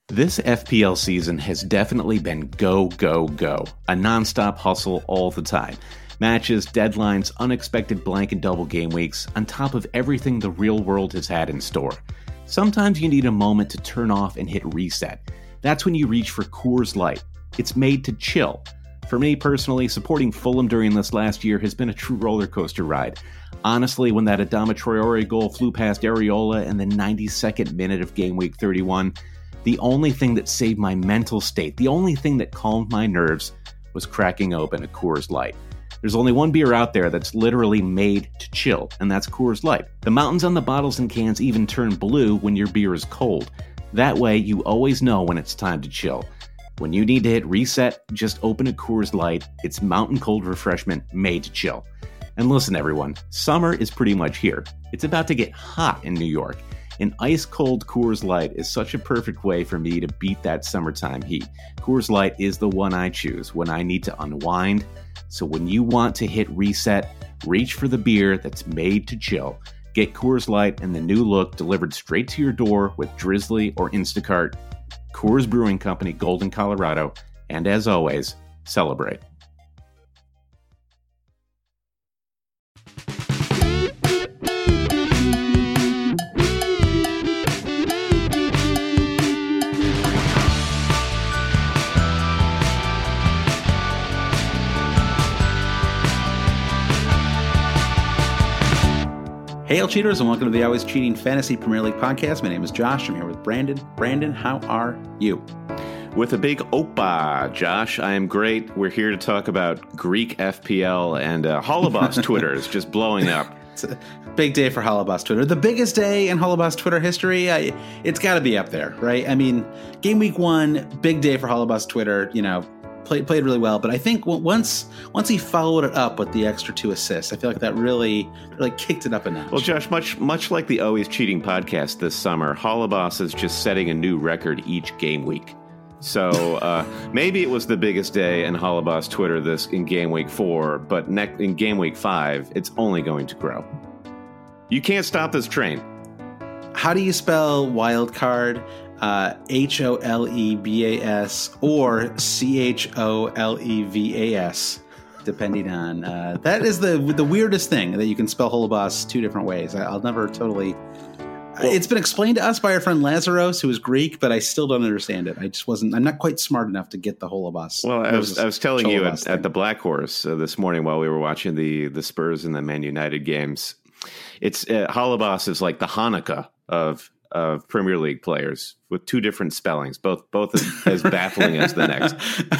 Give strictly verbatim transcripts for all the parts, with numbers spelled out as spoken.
This F P L season has definitely been go, go, go. A nonstop hustle all the time. Matches, deadlines, unexpected blank and double game weeks, on top of everything the real world has had in store. Sometimes you need a moment to turn off and hit reset. That's when you reach for Coors Light. It's made to chill. For me personally, supporting Fulham during this last year has been a true roller coaster ride. Honestly, when that Adama Traore goal flew past Areola in the ninety-second minute of game week thirty-one, the only thing that saved my mental state, the only thing that calmed my nerves, was cracking open a Coors Light. There's only one beer out there that's literally made to chill, and that's Coors Light. The mountains on the bottles and cans even turn blue when your beer is cold. That way, you always know when it's time to chill. When you need to hit reset, just open a Coors Light. It's mountain cold refreshment made to chill. And listen, everyone, summer is pretty much here. It's about to get hot in New York. An ice-cold Coors Light is such a perfect way for me to beat that summertime heat. Coors Light is the one I choose when I need to unwind. So when you want to hit reset, reach for the beer that's made to chill. Get Coors Light and the new look delivered straight to your door with Drizzly or Instacart. Coors Brewing Company, Golden, Colorado. And as always, celebrate. Hail cheaters, and welcome to the Always Cheating Fantasy Premier League podcast. My name is Josh. I'm here with Brandon. Brandon, how are you? With a big oppa, Josh. I am great. We're here to talk about Greek F P L, and uh, Holobos Twitter is just blowing up. It's a big day for Holobos Twitter. The biggest day in Holobos Twitter history. I, it's got to be up there, right? I mean, game week one, big day for Holobos Twitter. You know, played played really well. But I think once once he followed it up with the extra two assists, I feel like that really really kicked it up a notch. Well, Josh, much much like the Always Cheating podcast this summer, Holobos is just setting a new record each game week. So uh, maybe it was the biggest day in Holobos Twitter this in game week four, but ne- in game week five, it's only going to grow. You can't stop this train. How do you spell wild card? Uh, H O L E B A S or C H O L E V A S, depending on uh, that is the the weirdest thing that you can spell Holobos two different ways. I, I'll never totally. Well, it's been explained to us by our friend Lazaros, who is Greek, but I still don't understand it. I just wasn't. I'm not quite smart enough to get the Holobos. Well, I was I was telling you at, at the Black Horse uh, this morning while we were watching the the Spurs and the Man United games. It's uh, Holobos is like the Hanukkah of. Of Premier League players with two different spellings, both both as, as baffling as the next.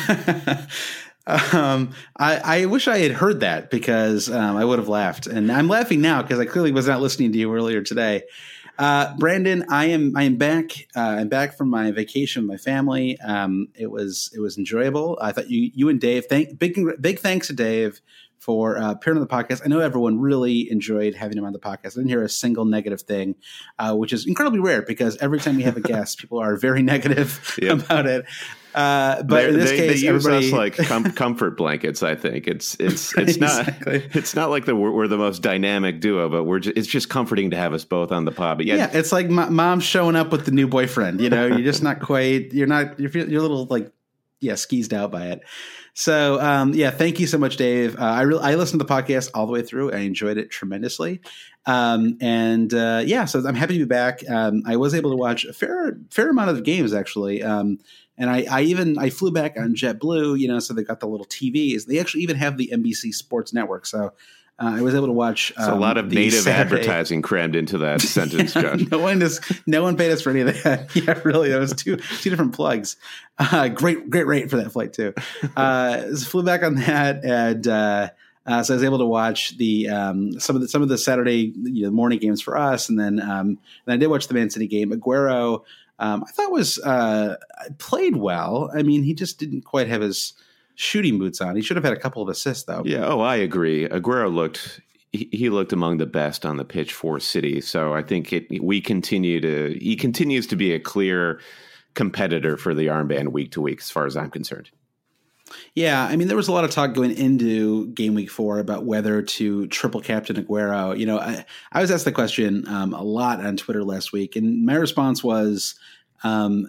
um, I, I wish I had heard that because um, I would have laughed, and I'm laughing now because I clearly was not listening to you earlier today. Uh, Brandon, I am I am back. Uh, I'm back from my vacation with my family. Um, it was it was enjoyable. I thought you you and Dave. Thank big big thanks to Dave for uh, appearing on the podcast. I know everyone really enjoyed having him on the podcast. I didn't hear a single negative thing, uh, which is incredibly rare because every time we have a guest, people are very negative yep. about it. Uh, but They're, in this they, case, they use everybody... us like com- comfort blankets. I think it's it's it's exactly. not it's not like the we're, we're the most dynamic duo, but we're just, it's just comforting to have us both on the pod. But yeah, yeah, it's like my, mom showing up with the new boyfriend. You know, you're just not quite. You're not. You're, you're a little like yeah, skeezed out by it. So, um, yeah, thank you so much, Dave. Uh, I really, I listened to the podcast all the way through. I enjoyed it tremendously. Um, and, uh, yeah, so I'm happy to be back. Um, I was able to watch a fair, fair amount of games actually. Um, and I, I even, I flew back on JetBlue, you know, so they got the little T Vs. They actually even have the N B C Sports Network. So, Uh, I was able to watch. Um, a lot of native Saturday. advertising crammed into that sentence, Josh. no one is, no one paid us for any of that. Yeah, really, that was two two different plugs. Uh, great, great rate for that flight too. Uh, so flew back on that, and uh, uh, so I was able to watch the um, some of the some of the Saturday you know, morning games for us, and then um, and I did watch the Man City game. Aguero, um, I thought was uh, played well. I mean, he just didn't quite have his shooting boots on. He should have had a couple of assists, though. Yeah. Oh, I agree. Aguero looked he, he looked among the best on the pitch for City. So I think it, we continue to he continues to be a clear competitor for the armband week to week, as far as I'm concerned. Yeah, I mean, there was a lot of talk going into game week four about whether to triple captain Aguero. You know, I, I was asked the question um, a lot on Twitter last week, and my response was, um,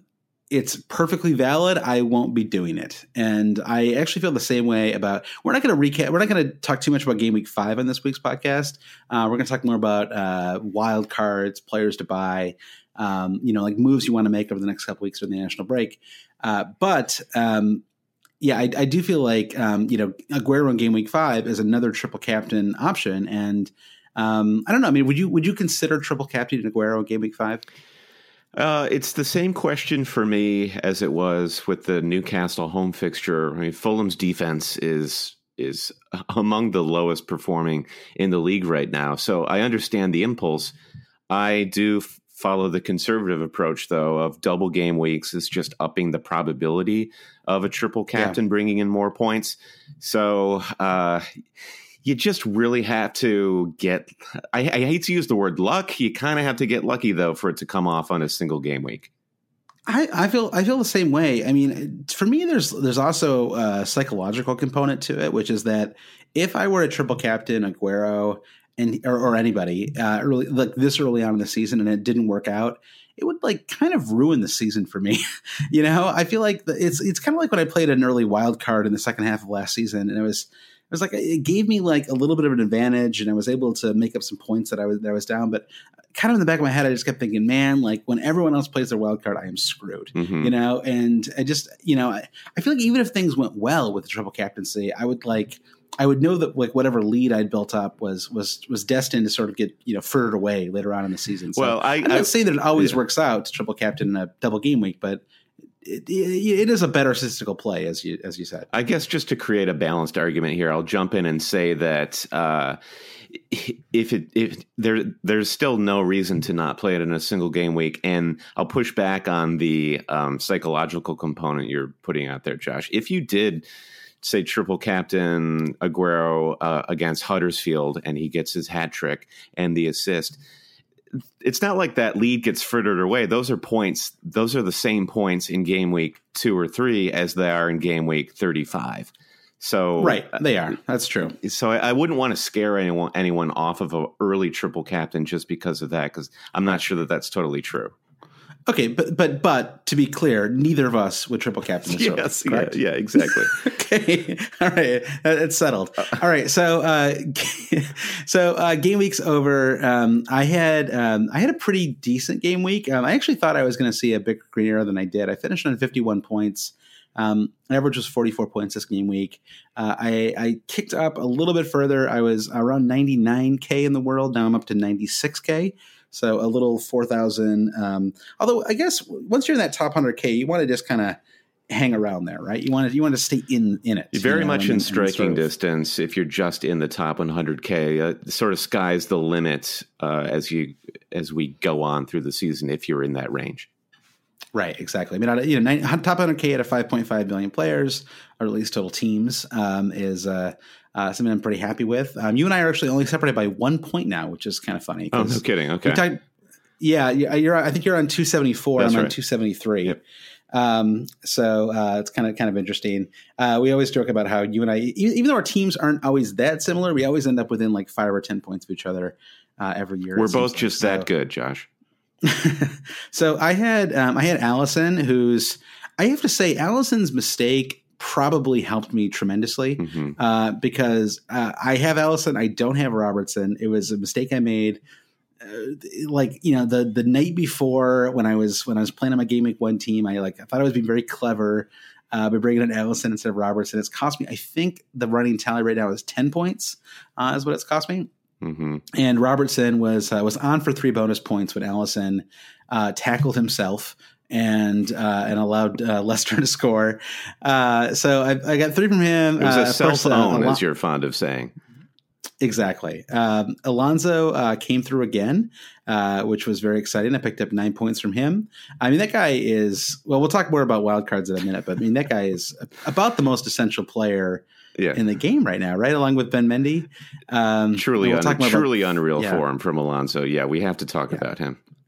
it's perfectly valid, I won't be doing it. And I actually feel the same way about, we're not going to recap, we're not going to talk too much about game week five on this week's podcast. Uh, we're going to talk more about uh, wild cards, players to buy, um, you know, like moves you want to make over the next couple weeks during the national break. Uh, but um, yeah, I, I do feel like, um, you know, Aguero in game week five is another triple captain option. And um, I don't know, I mean, would you, would you consider triple captain Aguero in game week five? Uh, it's the same question for me as it was with the Newcastle home fixture. I mean, Fulham's defense is is among the lowest performing in the league right now. So I understand the impulse. I do f- follow the conservative approach, though, of double game weeks is just upping the probability of a triple captain yeah. bringing in more points. So uh you just really have to get, I, I hate to use the word luck. You kind of have to get lucky, though, for it to come off on a single game week. I, I feel I feel the same way. I mean, for me, there's there's also a psychological component to it, which is that if I were a triple captain Aguero and or, or anybody uh, early, like this early on in the season and it didn't work out, it would like kind of ruin the season for me. You know, I feel like the, it's it's kind of like when I played an early wild card in the second half of last season, and it was. It was like it gave me like a little bit of an advantage, and I was able to make up some points that I was that I was down. But kind of in the back of my head, I just kept thinking, man, like when everyone else plays their wild card, I am screwed, mm-hmm. you know. And I just, you know, I, I feel like even if things went well with the triple captaincy, I would like I would know that like whatever lead I'd built up was was was destined to sort of get you know furred away later on in the season. So well, I, I'm not I, saying that it always yeah. works out to triple captain in a double game week, but. It, it, it is a better statistical play, as you as you said. I guess just to create a balanced argument here, I'll jump in and say that uh, if it if there there's still no reason to not play it in a single game week, and I'll push back on the um, psychological component you're putting out there, Josh. If you did say triple captain Aguero uh, against Huddersfield and he gets his hat trick and the assist. It's not like that lead gets frittered away. Those are points. Those are the same points in game week two or three as they are in game week thirty-five. So right, they are. That's true. So I, I wouldn't want to scare anyone anyone off of an early triple captain just because of that, because I'm not sure that that's totally true. Okay, but but but to be clear, neither of us would triple captain this early, yes, correct? Yeah, yeah, exactly. Okay, all right, it's settled. All right, so uh, so uh, game week's over. Um, I had um, I had a pretty decent game week. Um, I actually thought I was going to see a bigger green arrow than I did. I finished on fifty-one points. Um, average was forty-four points this game week. Uh, I, I kicked up a little bit further. I was around ninety-nine K in the world. Now I'm up to ninety-six K. So a little four thousand. Um, although I guess once you're in that top one hundred K, you want to just kind of hang around there, right? You want to you want to stay in in it. You're very you know, much and, in and striking sort of, distance if you're just in the top one hundred K. Uh, sort of sky's the limit uh, as you as we go on through the season if you're in that range. Right, exactly. I mean, you know, top one hundred K out of five point five million players, or at least total teams, um, is uh, uh, something I'm pretty happy with. Um, you and I are actually only separated by one point now, which is kind of funny. Oh, no kidding. Okay. Talked, yeah, you're. I think you're on two seventy-four. That's I'm right. on two seventy-three. Yep. Um, so uh, it's kind of kind of interesting. Uh, we always joke about how you and I, even though our teams aren't always that similar, we always end up within like five or ten points of each other uh, every year. We're both just like. that so, good, Josh. so I had um, I had Allison, who's I have to say Allison's mistake probably helped me tremendously mm-hmm. uh, because uh, I have Allison, I don't have Robertson. It was a mistake I made. Uh, like you know the the night before when I was when I was playing on my game week one team, I like I thought I was being very clever uh, by bringing in Allison instead of Robertson. It's cost me, I think the running tally right now is ten points uh, is what it's cost me. Mm-hmm. And Robertson was uh, was on for three bonus points when Allison uh, tackled himself and uh, and allowed uh, Leicester to score. Uh, so I, I got three from him. It was a uh, self-own, uh, as you're fond of saying. Exactly. Um, Alonso uh, came through again, uh, which was very exciting. I picked up nine points from him. I mean, that guy is, well, we'll talk more about wild cards in a minute, but I mean, that guy is about the most essential player yeah. in the game right now, right? Along with Ben Mendy. Um, truly we'll un- truly about, unreal yeah. form from Alonso. Yeah, we have to talk yeah. about him.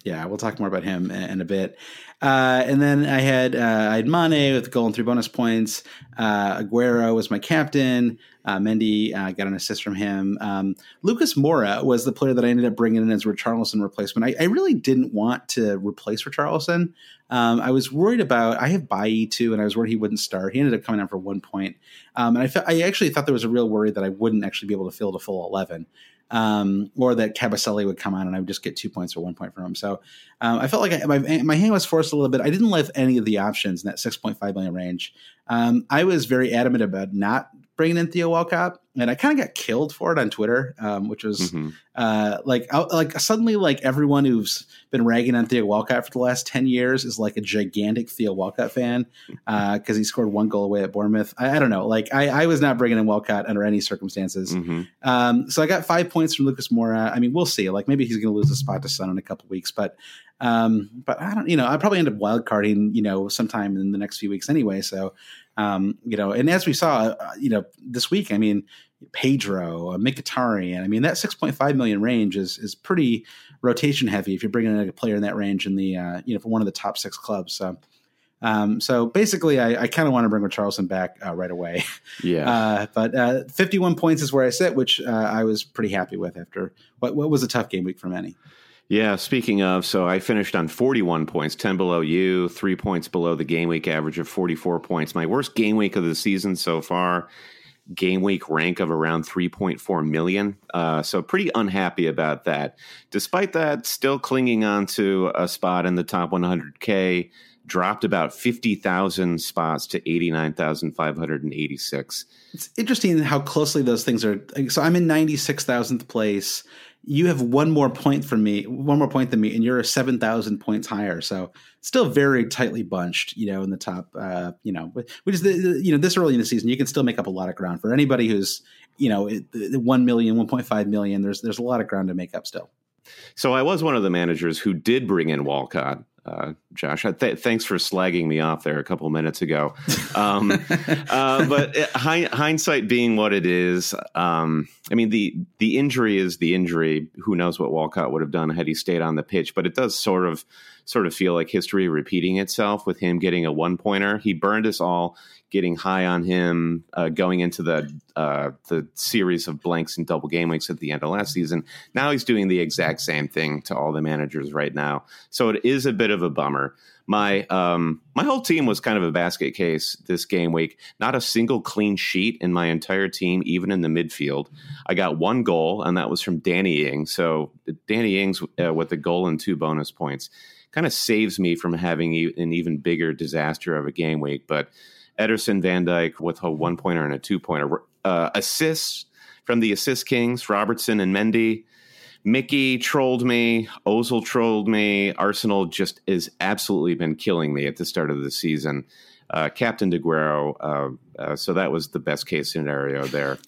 Yeah, we'll talk more about him in, in a bit. Uh, and then I had uh, I had Mane with a goal and three bonus points. Uh, Aguero was my captain. Uh, Mendy uh, got an assist from him. Um, Lucas Moura was the player that I ended up bringing in as Richarlison replacement. I, I really didn't want to replace Richarlison. Um, I was worried about. I have Bailly too, and I was worried he wouldn't start. He ended up coming on for one point, um, and I, fe- I actually thought there was a real worry that I wouldn't actually be able to fill the full eleven. Um, or that Cabaselli would come on and I would just get two points or one point from him. So um, I felt like I, my, my hand was forced a little bit. I didn't love any of the options in that six point five million range. Um, I was very adamant about not bringing in Theo Walcott, and I kind of got killed for it on Twitter, um, which was mm-hmm. uh, like I, like suddenly like everyone who's been ragging on Theo Walcott for the last ten years is like a gigantic Theo Walcott fan because uh, he scored one goal away at Bournemouth. I, I don't know. Like I, I was not bringing in Walcott under any circumstances. Mm-hmm. Um, so I got five points from Lucas Moura. I mean, we'll see. Like maybe he's going to lose a spot to Son in a couple weeks, but um, but I don't. You know, I probably end up wildcarding. You know, sometime in the next few weeks anyway. So. Um, you know, and as we saw, uh, you know, this week, I mean, Pedro, uh, Mkhitaryan, I mean, that six point five million range is is pretty rotation heavy if you're bringing in a player in that range in the, uh, you know, for one of the top six clubs. So, um, so basically, I, I kind of want to bring Richarlison back uh, right away. Yeah. Uh, but uh, fifty-one points is where I sit, which uh, I was pretty happy with after what, what was a tough game week for many. Yeah, speaking of, so I finished on forty-one points, ten below you, three points below the game week average of forty-four points. My worst game week of the season so far, game week rank of around three point four million. Uh, so pretty unhappy about that. Despite that, still clinging on to a spot in the top one hundred K, dropped about fifty thousand spots to eighty-nine thousand five hundred eighty-six. It's interesting how closely those things are. So I'm in ninety-six thousandth place. You have one more point from me, one more point than me, and you're seven thousand points higher. So still very tightly bunched, you know, in the top, uh, you know, which is, the, the, you know, this early in the season, you can still make up a lot of ground for anybody who's, you know, one million, one point five million. There's, there's a lot of ground to make up still. So I was one of the managers who did bring in Walcott. Uh, Josh, th- thanks for slagging me off there a couple minutes ago. Um, uh, but it, hi- hindsight being what it is, um, I mean, the the injury is the injury. Who knows what Walcott would have done had he stayed on the pitch? But it does sort of sort of feel like history repeating itself with him getting a one pointer. He burned us all getting high on him uh, going into the uh, the series of blanks and double game weeks at the end of last season. Now he's doing the exact same thing to all the managers right now. So it is a bit of a bummer. My um, my whole team was kind of a basket case this game week. Not a single clean sheet in my entire team, even in the midfield. I got one goal, and that was from Danny Ings. So Danny Ings uh, with a goal and two bonus points kind of saves me from having an even bigger disaster of a game week. But Ederson, Van Dijk with a one-pointer and a two-pointer. Uh, assists from the assist kings, Robertson and Mendy. Mickey trolled me. Ozil trolled me. Arsenal just has absolutely been killing me at the start of the season. Uh, Captain Aguero. Uh, uh, so that was the best case scenario there.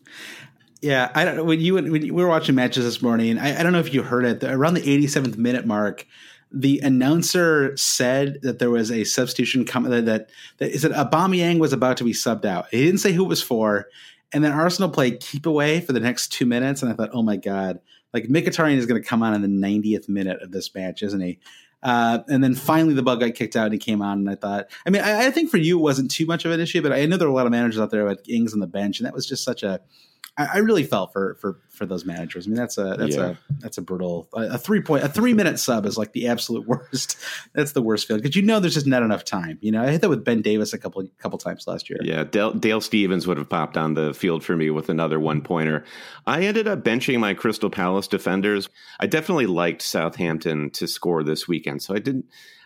Yeah, I don't know. When you when we were watching matches this morning, I, I don't know if you heard it. Around the eighty-seventh minute mark, the announcer said that there was a substitution coming. That, that that is that Aubameyang was about to be subbed out. He didn't say who it was for, and then Arsenal played keep away for the next two minutes. And I thought, oh my god, like Mkhitaryan is going to come on in the ninetieth minute of this match, isn't he? Uh, and then finally the bug got kicked out and he came on. And I thought, I mean, I, I think for you it wasn't too much of an issue, but I know there were a lot of managers out there with Ings on the bench, and that was just such a. I really felt for, for, for those managers. I mean, that's a that's yeah. a that's a brutal a, a three point a three minute sub is like the absolute worst. That's the worst feeling because you know there's just not enough time. You know, I hit that with Ben Davis a couple couple times last year. Yeah, Dale, Dale Stevens would have popped on the field for me with another one pointer. I ended up benching my Crystal Palace defenders. I definitely liked Southampton to score this weekend, so I didn't.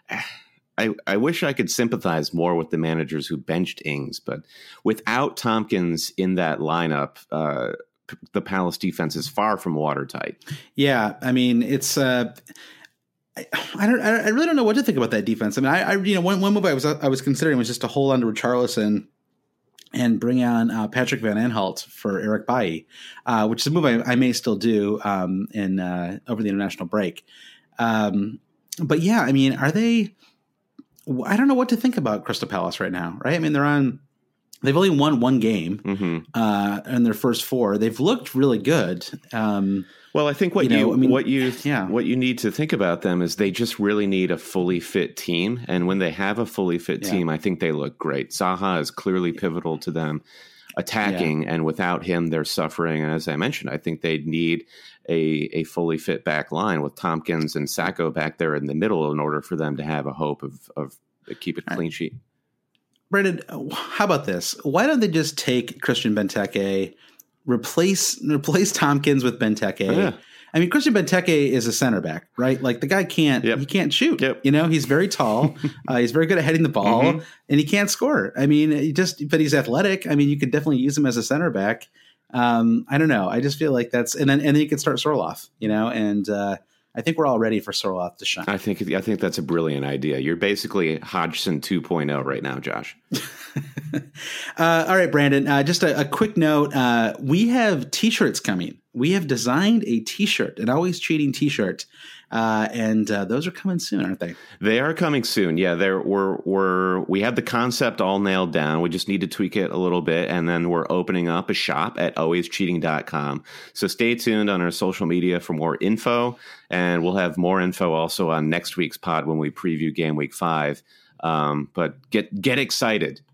I, I wish I could sympathize more with the managers who benched Ings, but without Tompkins in that lineup, uh, the Palace defense is far from watertight. Yeah, I mean, it's uh, I, I don't I really don't know what to think about that defense. I mean, I, I you know one one move I was I was considering was just to hold on to Richarlison and bring on uh, Patrick Van Aanholt for Eric Bailly, uh, which is a move I, I may still do um, in uh, over the international break. Um, but yeah, I mean, are they? I don't know what to think about Crystal Palace right now, right? I mean, they're on They've only won one game mm-hmm. uh, in their first four. They've looked really good. Um, well, I think what you, you, know, I mean, what you yeah. what you need to think about them is they just really need a fully fit team, and when they have a fully fit yeah. team, I think they look great. Zaha is clearly pivotal to them attacking, yeah. and without him, they're suffering. And as I mentioned, I think they need a a fully fit back line with Tompkins and Sacco back there in the middle in order for them to have a hope of of keep a clean sheet. Brandon, how about this? Why don't they just take Christian Benteke, replace replace Tompkins with Benteke? Oh, yeah. I mean, Christian Benteke is a center back, right? Like the guy can't yep. he can't shoot. Yep. You know, he's very tall. uh, he's very good at heading the ball, mm-hmm. and he can't score. I mean, he just but he's athletic. I mean, you could definitely use him as a center back. Um, I don't know. I just feel like that's and then and then you could start Sorloth, you know, and uh, I think we're all ready for Sorloth to shine. I think I think that's a brilliant idea. You're basically Hodgson two point oh right now, Josh. uh, all right, Brandon. Uh, just a, a quick note: uh, we have T-shirts coming. We have designed a T-shirt, an Always Cheating T-shirt, uh, and uh, those are coming soon, aren't they? They are coming soon. Yeah, there we're we're we have the concept all nailed down. We just need to tweak it a little bit, and then we're opening up a shop at always cheating dot com. So stay tuned on our social media for more info, and we'll have more info also on next week's pod when we preview Game Week Five. Um, but get get excited.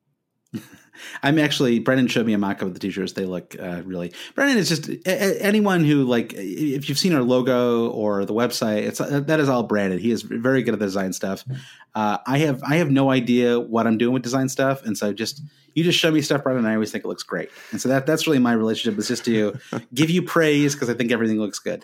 I'm actually, Brendan showed me a mock-up of the t-shirts. They look uh, really, Brendan is just a, anyone who like, if you've seen our logo or the website, it's uh, that is all Brandon. He is very good at the design stuff. Uh, I have, I have no idea what I'm doing with design stuff. And so just, you just show me stuff, Brendan, and I always think it looks great. And so that that's really my relationship, is just to give you praise because I think everything looks good.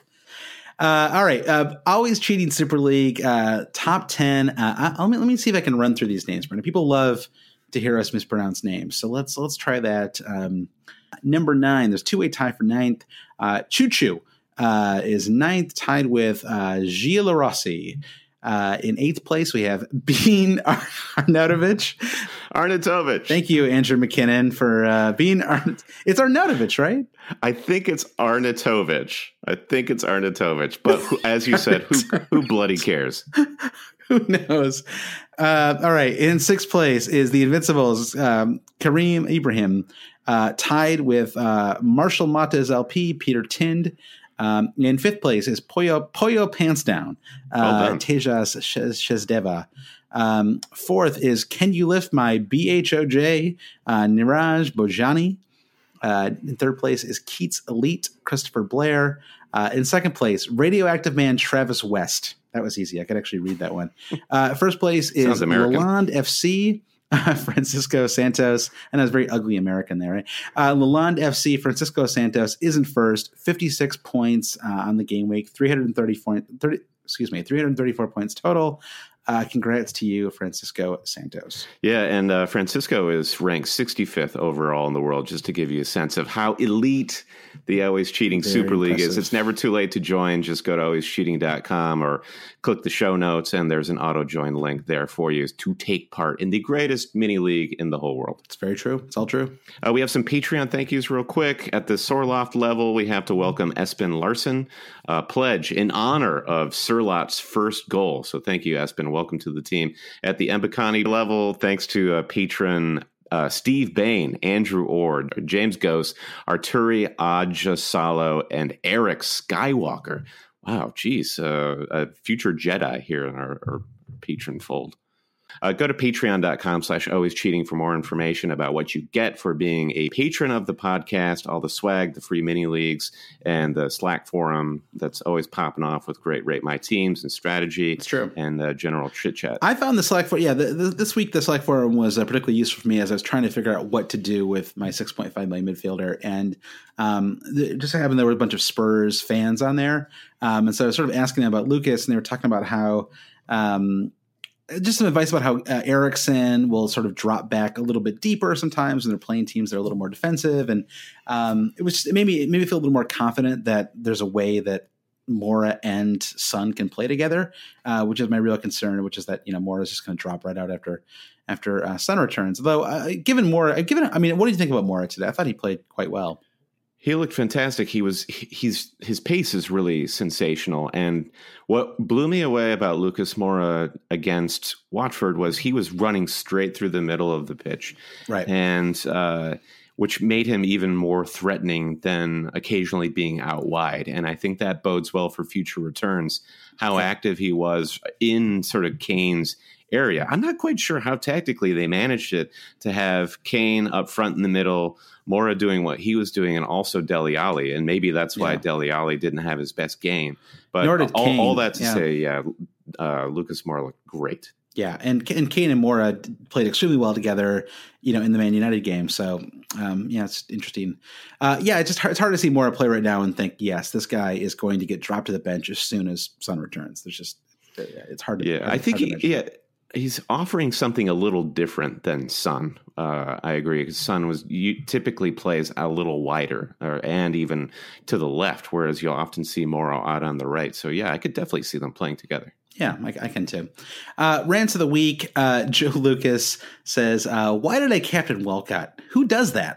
Uh, all right. Uh, Always Cheating Super League, uh, top ten. Uh, I, let me, let me see if I can run through these names, Brendan. People love to hear us mispronounce names. So let's let's try that. Um, number nine, there's two-way tie for ninth. Uh, Choo Choo uh, is ninth, tied with uh, Gilles Rossi. Uh, in eighth place, we have Bean Ar- Arnautovic. Arnautovic. Thank you, Andrew McKinnon, for uh, being Ar- It's Arnautovic, right? I think it's Arnautovic. I think it's Arnautovic. But who, as you said, who who bloody cares? Who knows? Uh, all right. In sixth place is the Invincibles, um, Kareem Ibrahim, uh, tied with uh, Marshall Matas L P, Peter Tind. Um, in fifth place is Poyo, Poyo Pants Down, uh, well Tejas Shezdeva. Um, fourth is Can You Lift My B H O J, uh, Niraj Bojani. Uh, in third place is Keats Elite, Christopher Blair. Uh, in second place, Radioactive Man Travis West. That was easy. I could actually read that one. Uh, first place is Lalonde F C, uh, Francisco Santos. And that was very ugly American there, right? Uh, Lalonde F C, Francisco Santos isn't first. fifty-six points uh, on the game week. three hundred thirty-four, thirty, excuse me, three hundred thirty-four points total. Uh, congrats to you, Francisco Santos. Yeah, and uh, Francisco is ranked sixty-fifth overall in the world, just to give you a sense of how elite the Always Cheating Very Super League impressive. is. It's never too late to join. Just go to always cheating dot com or click the show notes, and there's an auto-join link there for you to take part in the greatest mini league in the whole world. It's very true. It's all true. Uh, we have some Patreon thank yous real quick. At the Sorloft level, we have to welcome Espen Larson, uh, pledge in honor of Surlot's first goal. So thank you, Espen. Welcome to the team. At the Mbakani level, thanks to uh, patron uh, Steve Bain, Andrew Ord, James Ghost, Arturi Ajasalo, and Eric Skywalker. Wow, geez, uh, a future Jedi here in our, our patron fold. Uh, go to patreon dot com slash always cheating for more information about what you get for being a patron of the podcast, all the swag, the free mini leagues, and the Slack forum that's always popping off with great Rate My Teams and strategy. It's true. And uh, general chit chat. I found the Slack forum, yeah, the, the, this week the Slack forum was uh, particularly useful for me as I was trying to figure out what to do with my six point five million midfielder. And um, the, just so happened there were a bunch of Spurs fans on there. Um, and so I was sort of asking them about Lucas, and they were talking about how um, – just some advice about how uh, Eriksson will sort of drop back a little bit deeper sometimes when they're playing teams that are a little more defensive. And um, it was just, it made me, it made me feel a little more confident that there's a way that Mora and Son can play together, uh, which is my real concern, which is that, you know, Mora is just going to drop right out after after uh, Son returns. Though, uh, given Mora, given, I mean, what do you think about Mora today? I thought he played quite well. He looked fantastic. He was he's his pace is really sensational. And what blew me away about Lucas Moura against Watford was he was running straight through the middle of the pitch, right? And uh, which made him even more threatening than occasionally being out wide. And I think that bodes well for future returns. How yeah. active he was in sort of Kane's area. I'm not quite sure how tactically they managed it to have Kane up front in the middle, Moura doing what he was doing, and also Dele Alli. And maybe that's why yeah. Dele Alli didn't have his best game. But Nor did all, Kane. all that to yeah. say, yeah, uh, Lucas Moura looked great. Yeah, and and Kane and Moura played extremely well together, you know, in the Man United game. So, um, yeah, it's interesting. Uh, yeah, it's just hard, it's hard to see Moura play right now and think, yes, this guy is going to get dropped to the bench as soon as Son returns. There's just it's hard to. Yeah, hard, I think he, yeah. He's offering something a little different than Son. Uh, I agree, because Son was you, typically plays a little wider or, and even to the left, whereas you'll often see Moura out on the right. So, yeah, I could definitely see them playing together. Yeah, I, I can too. Uh, rants of the week. Uh, Joe Lucas says, uh, why did I captain Walcott? Who does that?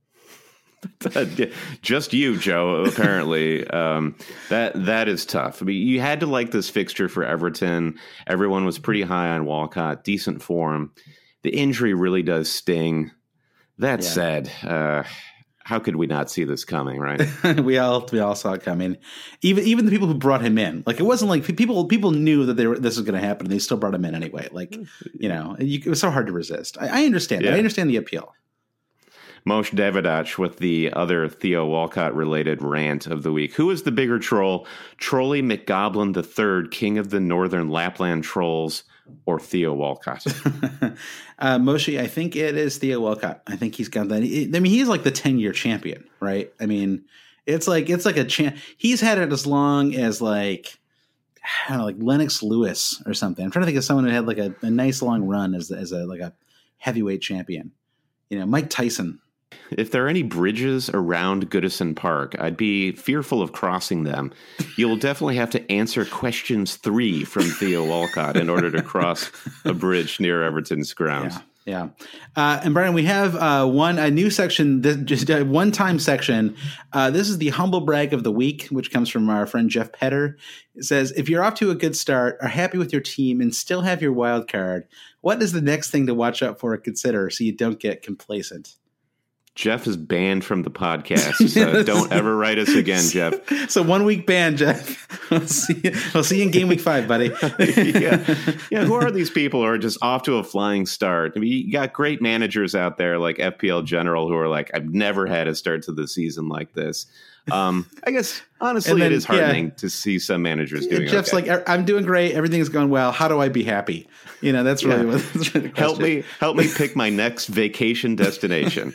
Just you, Joe, apparently. um, that that is tough. I mean, you had to like this fixture for Everton. Everyone was pretty high on Walcott, decent form. The injury really does sting. That yeah. said, uh, how could we not see this coming, right? we all we all saw it coming. Even even the people who brought him in. Like, it wasn't like people people knew that they were, this was going to happen, and they still brought him in anyway. Like, you know, you, it was so hard to resist. I, I understand yeah. that. I understand the appeal. Moshe Davidach with the other Theo Walcott-related rant of the week. Who is the bigger troll, Trolley McGoblin the third, king of the northern Lapland trolls, or Theo Walcott? uh, Moshe, I think it is Theo Walcott. I think he's got that. I mean, he's like the ten-year champion, right? I mean, it's like it's like a champ. He's had it as long as like I don't know, like Lennox Lewis or something. I'm trying to think of someone who had like a, a nice long run as as a like a heavyweight champion. You know, Mike Tyson. If there are any bridges around Goodison Park, I'd be fearful of crossing them. You'll definitely have to answer questions three from Theo Walcott in order to cross a bridge near Everton's grounds. Yeah. Yeah. Uh, and Brian, we have uh, one, a new section, this, just a one time section. Uh, this is the humble brag of the week, which comes from our friend Jeff Petter. It says, if you're off to a good start, are happy with your team, and still have your wild card, what is the next thing to watch out for or consider so you don't get complacent? Jeff is banned from the podcast, so don't ever write us again, Jeff. So one week ban, Jeff. We'll see you, we'll see you in game week five, buddy. yeah. yeah, who are these people who are just off to a flying start? I mean, you got great managers out there like F P L General who are like, I've never had a start to the season like this. Um, I guess, honestly, then, it is heartening yeah. to see some managers doing it. Jeff's okay. like, I'm doing great. Everything's going well. How do I be happy? You know, that's really, yeah. what, that's really the question. Help me, help me pick my next vacation destination.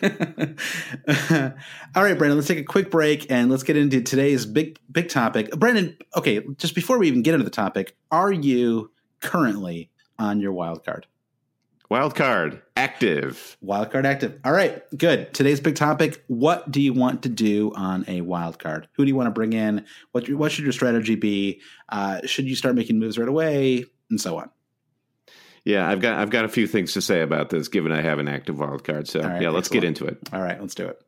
All right, Brandon, let's take a quick break and let's get into today's big, big topic. Brandon, okay, just before we even get into the topic, are you currently on your wild card? Wild card active. Wild card active. All right, good. Today's big topic. What do you want to do on a wild card? Who do you want to bring in? What what should your strategy be? Uh, should you start making moves right away, and so on? Yeah, I've got I've got a few things to say about this, given I have an active wild card. So right, yeah, let's excellent. get into it. All right, let's do it.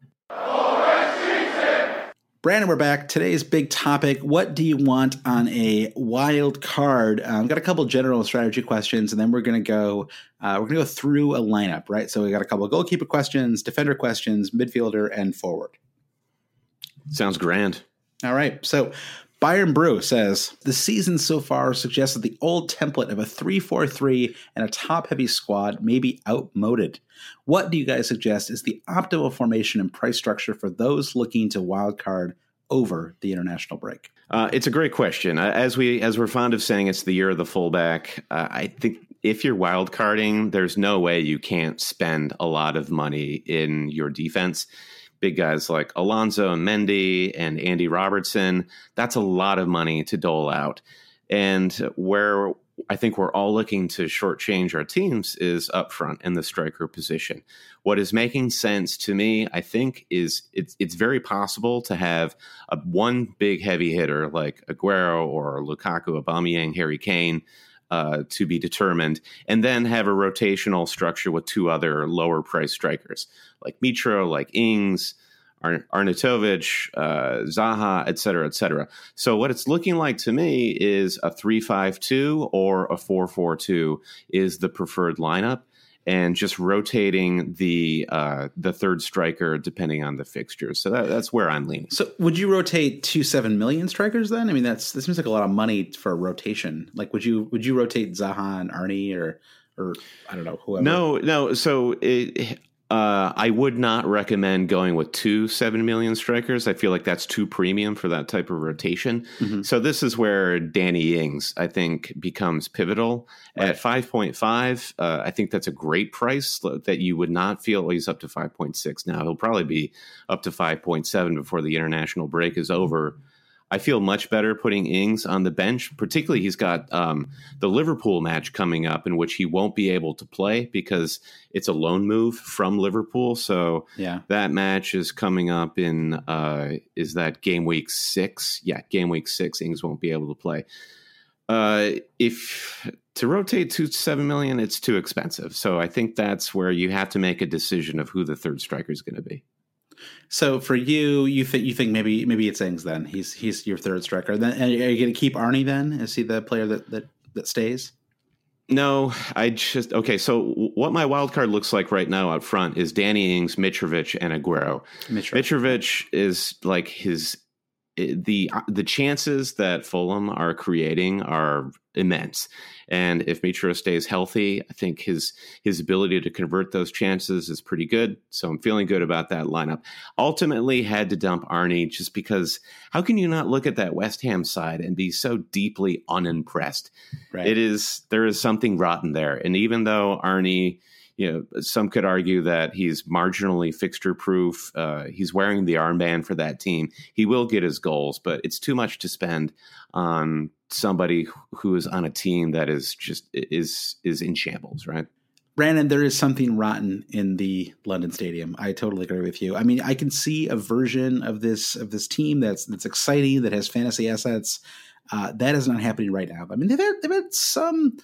Brandon, we're back. Today's big topic, what do you want on a wild card? I've um, got a couple general strategy questions, and then we're going to go uh, we're going to go through a lineup, right? So we got a couple of goalkeeper questions, defender questions, midfielder, and forward. Sounds grand. All right. So Byron Brew says, the season so far suggests that the old template of a three four three and a top-heavy squad may be outmoded. What do you guys suggest is the optimal formation and price structure for those looking to wildcard over the international break? Uh, it's a great question. As, we, as we're fond of saying, it's the year of the fullback. Uh, I think if you're wildcarding, there's no way you can't spend a lot of money in your defense. Big guys like Alonso and Mendy and Andy Robertson, that's a lot of money to dole out. And where I think we're all looking to shortchange our teams is up front in the striker position. What is making sense to me, I think, is it's it's very possible to have a one big heavy hitter like Aguero or Lukaku, Aubameyang, Harry Kane, Uh, to be determined, and then have a rotational structure with two other lower price strikers like Mitro, like Ings, Ar- Arnautovic, uh, Zaha, et cetera, et cetera. So what it's looking like to me is a three five two or a four four two is the preferred lineup, and just rotating the uh, the third striker depending on the fixtures. So that, that's where I'm leaning. So would you rotate two seven million strikers then? I mean, that's that seems like a lot of money for a rotation. Like, would you would you rotate Zaha and Arnie or or I don't know whoever? No, no. So it, uh, I would not recommend going with two seven million strikers. I feel like that's too premium for that type of rotation. Mm-hmm. So this is where Danny Ings, I think, becomes pivotal. Right. At five point five, uh, I think that's a great price that you would not feel. Well, he's up to five point six now. He'll probably be up to five point seven before the international break is over. I feel much better putting Ings on the bench. Particularly, he's got um, the Liverpool match coming up in which he won't be able to play because it's a loan move from Liverpool. So yeah. that match is coming up in, uh, is that game week six? Yeah, game week six, Ings won't be able to play. Uh, if to rotate to seven million, it's too expensive. So I think that's where you have to make a decision of who the third striker is going to be. So for you, you think you think maybe maybe it's Ings then. He's he's your third striker. Then are you going to keep Arnie then? Is he the player that that, that stays? No, I just okay. So what my wild card looks like right now out front is Danny Ings, Mitrovic, and Aguero. Mitrovic, Mitrovic is like his the the chances that Fulham are creating are immense. And if Mitro stays healthy, I think his his ability to convert those chances is pretty good. So I'm feeling good about that lineup. Ultimately had to dump Arnie just because how can you not look at that West Ham side and be so deeply unimpressed? Right. It is there is something rotten there. And even though Arnie, you know, some could argue that he's marginally fixture proof. Uh, he's wearing the armband for that team. He will get his goals, but it's too much to spend on somebody who is on a team that is just is is in shambles, right? Brandon, there is something rotten in the London Stadium. I totally agree with you. I mean, I can see a version of this of this team that's that's exciting, that has fantasy assets. Uh, that is not happening right now. I mean, they've had, they've had some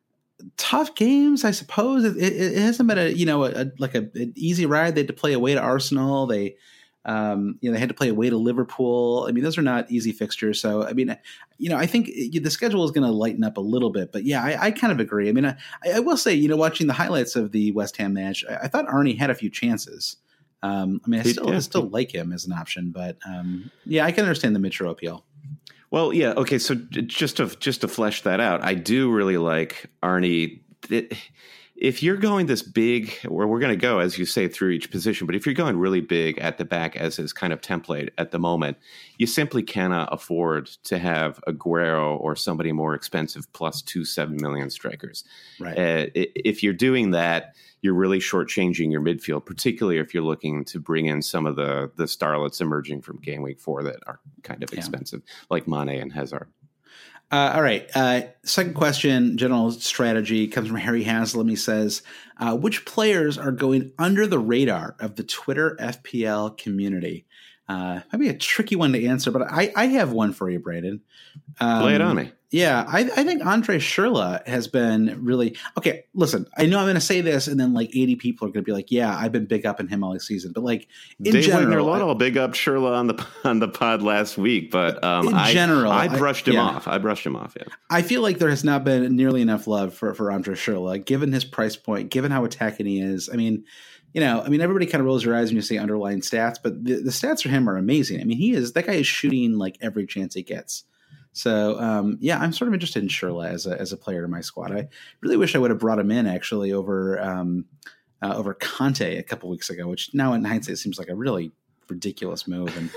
tough games, I suppose. It, it, it hasn't been a you know a, a, like a, an easy ride. They had to play away to Arsenal. They um, you know they had to play away to Liverpool. I mean, those are not easy fixtures. So I mean, you know, I think the schedule is going to lighten up a little bit. But yeah, I, I kind of agree. I mean, I, I will say, you know, watching the highlights of the West Ham match, I, I thought Arnie had a few chances. Um, I mean, I still, I still like him as an option, but um, yeah, I can understand the Mitro appeal. Well, yeah, okay. So just to just to flesh that out, I do really like Arnie. It, if you're going this big, where we're going to go, as you say, through each position, but if you're going really big at the back as his kind of template at the moment, you simply cannot afford to have Aguero or somebody more expensive plus two seven million strikers. Right. Uh, if you're doing that, you're really shortchanging your midfield, particularly if you're looking to bring in some of the the starlets emerging from game week four that are kind of yeah. expensive, like Mane and Hazard. Uh, all right. Uh, second question, general strategy, comes from Harry Haslam. He says, uh, which players are going under the radar of the Twitter F P L community? Uh, might be a tricky one to answer, but I, I have one for you, Brandon. Um, Play it on me. Yeah, I, I think Andre Schürrle has been really – okay, listen, I know I'm going to say this and then like eighty people are going to be like, yeah, I've been big up in him all season. But like in Dave general – Wagner Lotto big up Schürrle on the on the pod last week, but um, in I, general, I brushed him yeah. off. I brushed him off, yeah. I feel like there has not been nearly enough love for, for Andre Schürrle, given his price point, given how attacking he is. I mean – You know, I mean, everybody kind of rolls their eyes when you say underlying stats, but the, the stats for him are amazing. I mean, he is that guy is shooting like every chance he gets. So, um, yeah, I'm sort of interested in Schürrle as a as a player in my squad. I really wish I would have brought him in actually over um, uh, over Conte a couple weeks ago, which now in hindsight seems like a really ridiculous move. And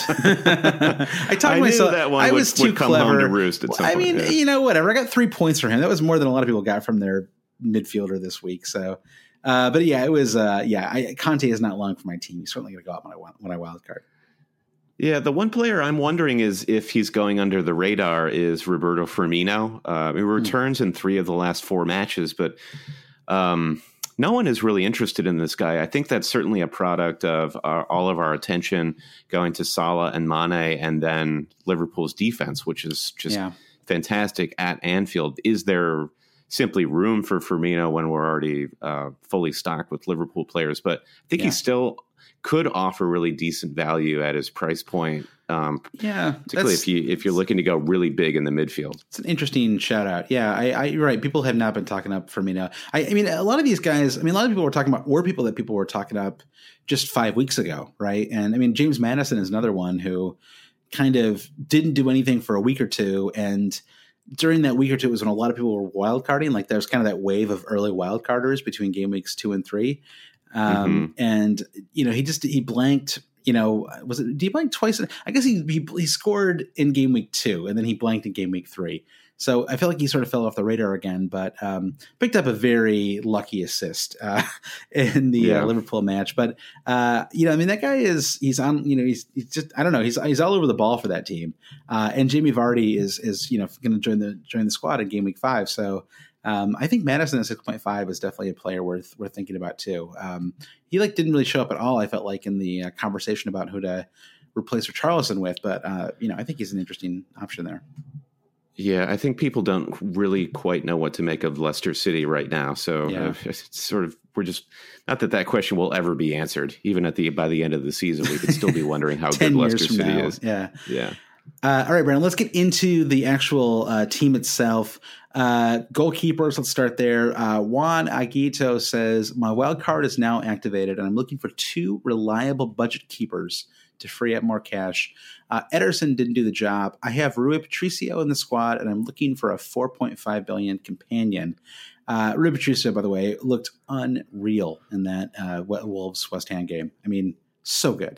I talked I myself. Knew that one I would, was too would come clever. home to roost at some I point. mean, yeah. you know, whatever. I got three points for him. That was more than a lot of people got from their midfielder this week. So. Uh, but yeah, it was. Uh, yeah, I, Conte is not long for my team. He's certainly going to go out when I when I wild card. Yeah, the one player I'm wondering is if he's going under the radar is Roberto Firmino. Uh, he returns mm. in three of the last four matches, but um, no one is really interested in this guy. I think that's certainly a product of our, all of our attention going to Salah and Mane, and then Liverpool's defense, which is just yeah. fantastic at Anfield. Is there simply room for Firmino when we're already uh, fully stocked with Liverpool players? But I think yeah. he's still could offer really decent value at his price point. Um, yeah, particularly if you if you're looking to go really big in the midfield. It's an interesting shout out. Yeah, I, I you're right. People have not been talking up for me now. I, I mean, a lot of these guys. I mean, a lot of people were talking about, were people that people were talking up just five weeks ago, right? And I mean, James Madison is another one who kind of didn't do anything for a week or two, and during that week or two was when a lot of people were wild carding. Like there was kind of that wave of early wild carders between game weeks two and three, um, mm-hmm. and you know, he just he blanked. You know, was it, did he blank twice? I guess he, he he scored in game week two and then he blanked in game week three. So I feel like he sort of fell off the radar again, but um, picked up a very lucky assist uh, in the yeah. uh, Liverpool match. But, uh, you know, I mean, that guy is, he's on, you know, he's, he's just, I don't know, he's he's all over the ball for that team. Uh, and Jamie Vardy is, is you know, going to join the join the squad in game week five. So Um, I think Madison at six point five is definitely a player worth worth thinking about too. Um, he like didn't really show up at all. I felt like in the uh, conversation about who to replace Richarlison with, but uh, you know, I think he's an interesting option there. Yeah, I think people don't really quite know what to make of Leicester City right now. So yeah. uh, it's sort of we're just not that that question will ever be answered. Even at the by the end of the season, we could still be wondering how good Leicester City now. is. Yeah, yeah. Uh, all right, Brandon, let's get into the actual uh, team itself. Uh, goalkeepers, let's start there. Uh, Juan Aguito says, my wild card is now activated, and I'm looking for two reliable budget keepers to free up more cash. Uh, Ederson didn't do the job. I have Rui Patricio in the squad, and I'm looking for a four point five billion dollars companion. Uh, Rui Patricio, by the way, looked unreal in that uh, Wolves West Ham game. I mean, so good.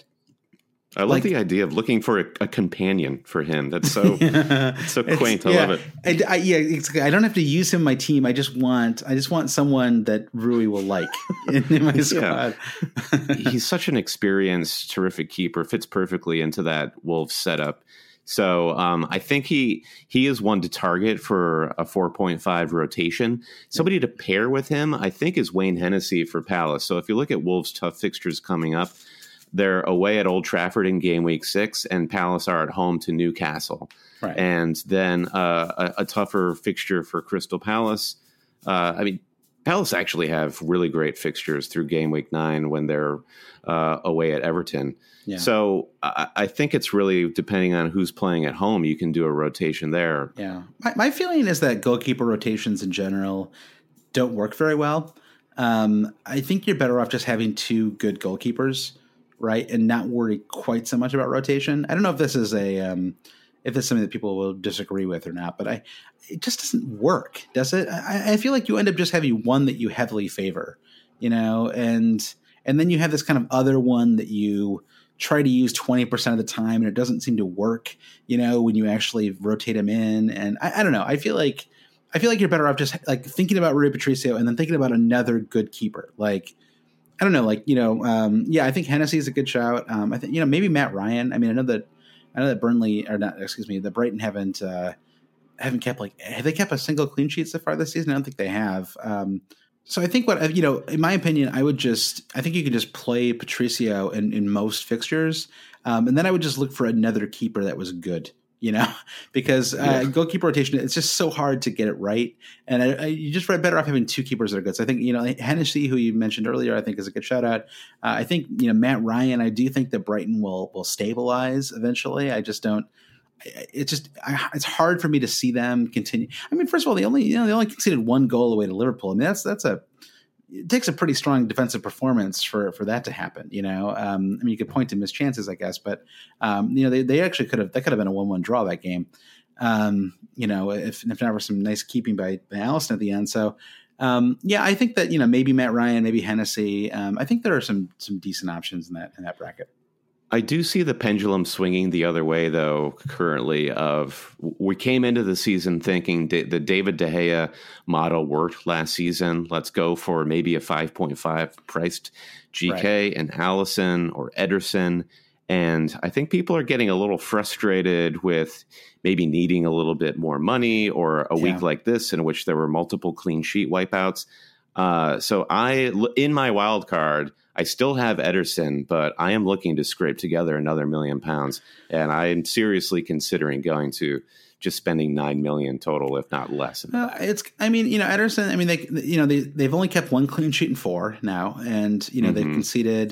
I love like, the idea of looking for a, a companion for him. That's so it's so quaint. I yeah, love it. I, I, yeah, it's, I don't have to use him in my team. I just want I just want someone that Rui will like in, in my squad. He's such an experienced, terrific keeper. Fits perfectly into that Wolves setup. So um, I think he he is one to target for a four point five rotation. Somebody to pair with him, I think, is Wayne Hennessy for Palace. So if you look at Wolves' tough fixtures coming up, they're away at Old Trafford in game week six, and Palace are at home to Newcastle. Right. And then uh, a, a tougher fixture for Crystal Palace. Uh, I mean, Palace actually have really great fixtures through game week nine when they're uh, away at Everton. Yeah. So I, I think it's really depending on who's playing at home. You can do a rotation there. Yeah. My, my feeling is that goalkeeper rotations in general don't work very well. Um, I think you're better off just having two good goalkeepers, right, and not worry quite so much about rotation. I don't know if this is a um, if this is something that people will disagree with or not, but I it just doesn't work, does it? I, I feel like you end up just having one that you heavily favor, you know, and and then you have this kind of other one that you try to use twenty percent of the time, and it doesn't seem to work, you know, when you actually rotate them in. And I, I don't know. I feel like I feel like you're better off just like thinking about Rui Patricio and then thinking about another good keeper, like. I don't know, like, you know, um, yeah, I think Hennessy is a good shout. Um, I think, you know, maybe Matt Ryan. I mean, I know that, I know that Burnley or not, excuse me, the Brighton haven't, uh, haven't kept like, have they kept a single clean sheet so far this season? I don't think they have. Um, so I think what, you know, in my opinion, I would just, I think you could just play Patricio in, in most fixtures. Um, and then I would just look for another keeper that was good. You know, because uh, yeah. goalkeeper rotation, it's just so hard to get it right. And I, I, you just better off having two keepers that are good. So I think, you know, Hennessy, who you mentioned earlier, I think is a good shout out. Uh, I think, you know, Matt Ryan, I do think that Brighton will will stabilize eventually. I just don't, it's just, I, it's hard for me to see them continue. I mean, first of all, they only, you know, they only conceded one goal away to Liverpool. I mean, that's, that's a, it takes a pretty strong defensive performance for, for that to happen, you know. Um, I mean, you could point to missed chances, I guess, but um, you know, they, they actually could have that could have been a one-one draw that game, um, you know, if if not for some nice keeping by, by Allison at the end. So um, yeah, I think that, you know, maybe Matt Ryan, maybe Hennessy. Um, I think there are some some decent options in that in that bracket. I do see the pendulum swinging the other way, though, currently. Of we came into the season thinking da- the David De Gea model worked last season. Let's go for maybe a five point five priced G K right. and Allison or Ederson. And I think people are getting a little frustrated with maybe needing a little bit more money or a yeah. week like this in which there were multiple clean sheet wipeouts. Uh, so I, in my wild card, I still have Ederson, but I am looking to scrape together another million pounds, and I am seriously considering going to just spending nine million total, if not less. Uh, it's, I mean, you know, Ederson. I mean, they, you know, they they've only kept one clean sheet in four now, and you know, mm-hmm. they've conceded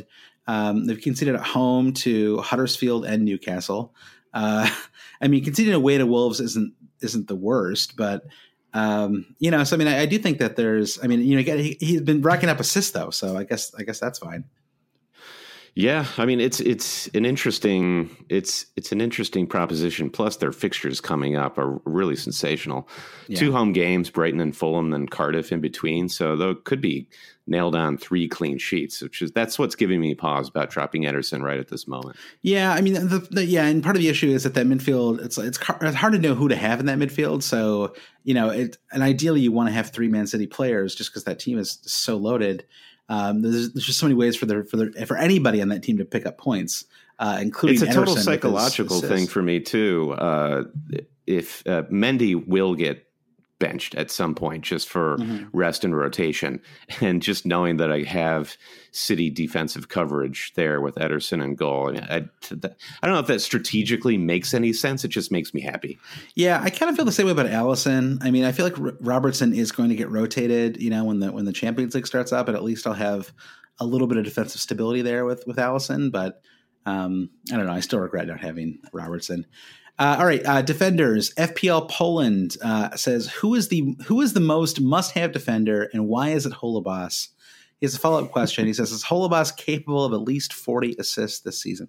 Um, they've conceded at home to Huddersfield and Newcastle. Uh, I mean, conceding away to Wolves isn't isn't the worst, but um, you know, so I mean, I, I do think that there's. I mean, you know, he, he's been racking up assists though, so I guess I guess that's fine. Yeah, I mean it's it's an interesting it's it's an interesting proposition. Plus, their fixtures coming up are really sensational. Yeah. Two home games, Brighton and Fulham, then Cardiff in between. So there could be nailed on three clean sheets, which is that's what's giving me pause about dropping Ederson right at this moment. Yeah, I mean, the, the, yeah, and part of the issue is that that midfield it's it's it's hard to know who to have in that midfield. So you know, it and ideally you want to have three Man City players just because that team is so loaded. Um, there's, there's just so many ways for their, for their, for anybody on that team to pick up points, uh, including it's a Ederson total psychological thing for me too. Uh, if uh, Mendy will get benched at some point just for mm-hmm. rest and rotation, and just knowing that I have City defensive coverage there with Ederson and goal, I, mean, I, I don't know if that strategically makes any sense. It just makes me happy. Yeah, I kind of feel the same way about Alisson. I mean, I feel like R- Robertson is going to get rotated, you know, when the when the Champions League starts up, and at least I'll have a little bit of defensive stability there with with Alisson. But um, I don't know. I still regret not having Robertson. Uh, all right, uh, defenders. F P L Poland uh, says who is the who is the most must-have defender, and why is it Holebas? He has a follow-up question. He says, "Is Holebas capable of at least forty assists this season?"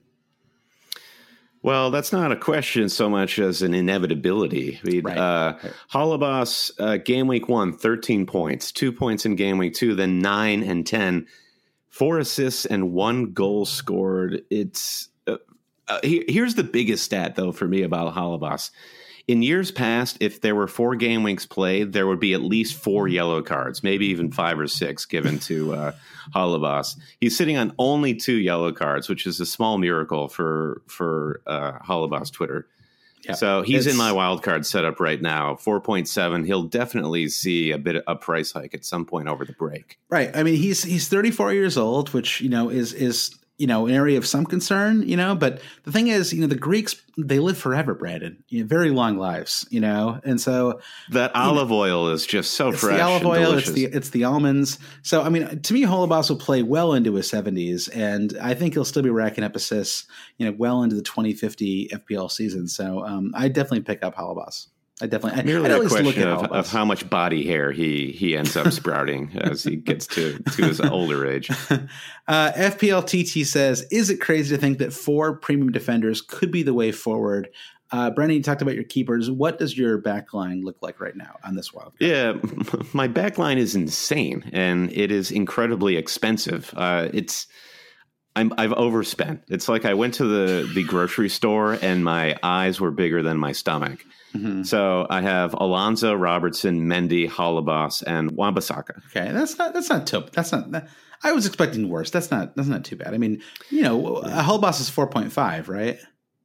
Well, that's not a question so much as an inevitability. I mean, right. uh, right. Holebas, uh, game week one, thirteen points, two points in game week two, then nine and ten, four assists and one goal scored. It's Uh, here, here's the biggest stat, though, for me about Holebas. In years past, if there were four game weeks played, there would be at least four yellow cards, maybe even five or six given to uh, Holebas. He's sitting on only two yellow cards, which is a small miracle for for uh, Holebas Twitter. Yep. So he's it's, in my wild card setup right now, four point seven. He'll definitely see a bit of a price hike at some point over the break. Right. I mean, he's he's thirty-four years old, which, you know, is is. you know, an area of some concern, you know, but the thing is, you know, the Greeks, they live forever, Brandon, you know, very long lives, you know, and so that olive know, oil is just so it's fresh. The olive and oil, delicious. it's the it's the almonds. So, I mean, to me, Holebas will play well into his seventies, and I think he'll still be racking up assists, you know, well into the twenty fifty F P L season. So, um, I definitely pick up Holebas. I definitely merely I, a question of, of how much body hair he he ends up sprouting as he gets to, to his older age. Uh, F P L T T says, "Is it crazy to think that four premium defenders could be the way forward?" Uh, Brendan, you talked about your keepers. What does your back line look like right now on this wild card? Yeah, my back line is insane, and it is incredibly expensive. Uh, it's I'm, I've overspent. It's like I went to the, the grocery store and my eyes were bigger than my stomach. Mm-hmm. So I have Alonso, Robertson, Mendy, Holebas, and Wan-Bissaka. Okay, that's not that's not too that's not. That, I was expecting worse. That's not that's not too bad. I mean, you know, yeah. Holebas is four point five, right?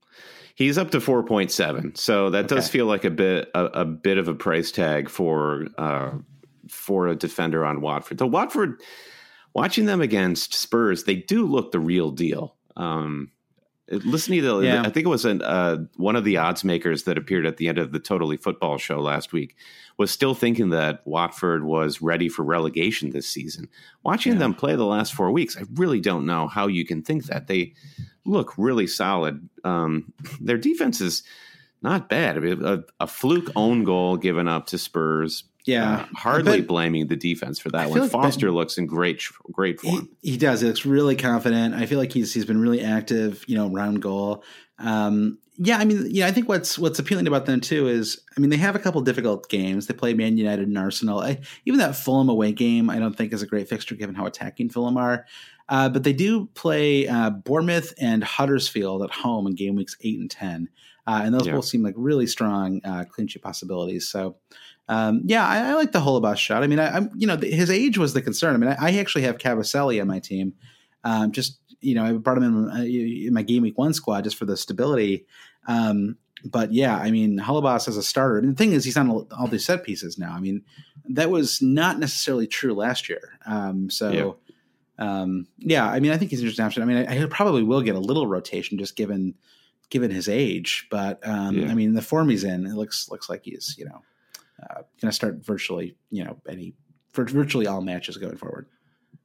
He's up to four point seven, so that okay. does feel like a bit a, a bit of a price tag for uh, for a defender on Watford. The Watford, watching them against Spurs, they do look the real deal. Um, listening to, yeah. I think it was an, uh, one of the odds makers that appeared at the end of the Totally Football show last week was still thinking that Watford was ready for relegation this season. Watching yeah. them play the last four weeks, I really don't know how you can think that. They look really solid. Um, their defense is not bad. I mean, a, a fluke own goal given up to Spurs. Yeah, uh, hardly blaming the defense for that one. Like Foster ben, looks in great, great form. He, he does. He looks really confident. I feel like he's he's been really active. You know, round goal. Um, yeah, I mean, yeah, I think what's what's appealing about them too is, I mean, they have a couple difficult games. They play Man United and Arsenal. I, even that Fulham away game, I don't think is a great fixture given how attacking Fulham are. Uh, but they do play uh, Bournemouth and Huddersfield at home in game weeks eight and ten, uh, and those yeah. both seem like really strong uh, clean sheet possibilities. So. Um, yeah, I, I like the Holebas shot. I mean, I, I'm, you know, the, his age was the concern. I mean, I, I actually have Cavaselli on my team. Um, just, you know, I brought him in, uh, in my game week one squad just for the stability. Um, but yeah, I mean, Holebas as a starter. I mean, the thing is, he's on all, all these set pieces now. I mean, that was not necessarily true last year. Um, so, yeah. Um, yeah, I mean, I think he's an interesting option. I mean, I, I probably will get a little rotation just given given his age. But um, yeah. I mean, the form he's in, it looks looks like he's, you know. Uh, going to start virtually, you know, any for virtually all matches going forward.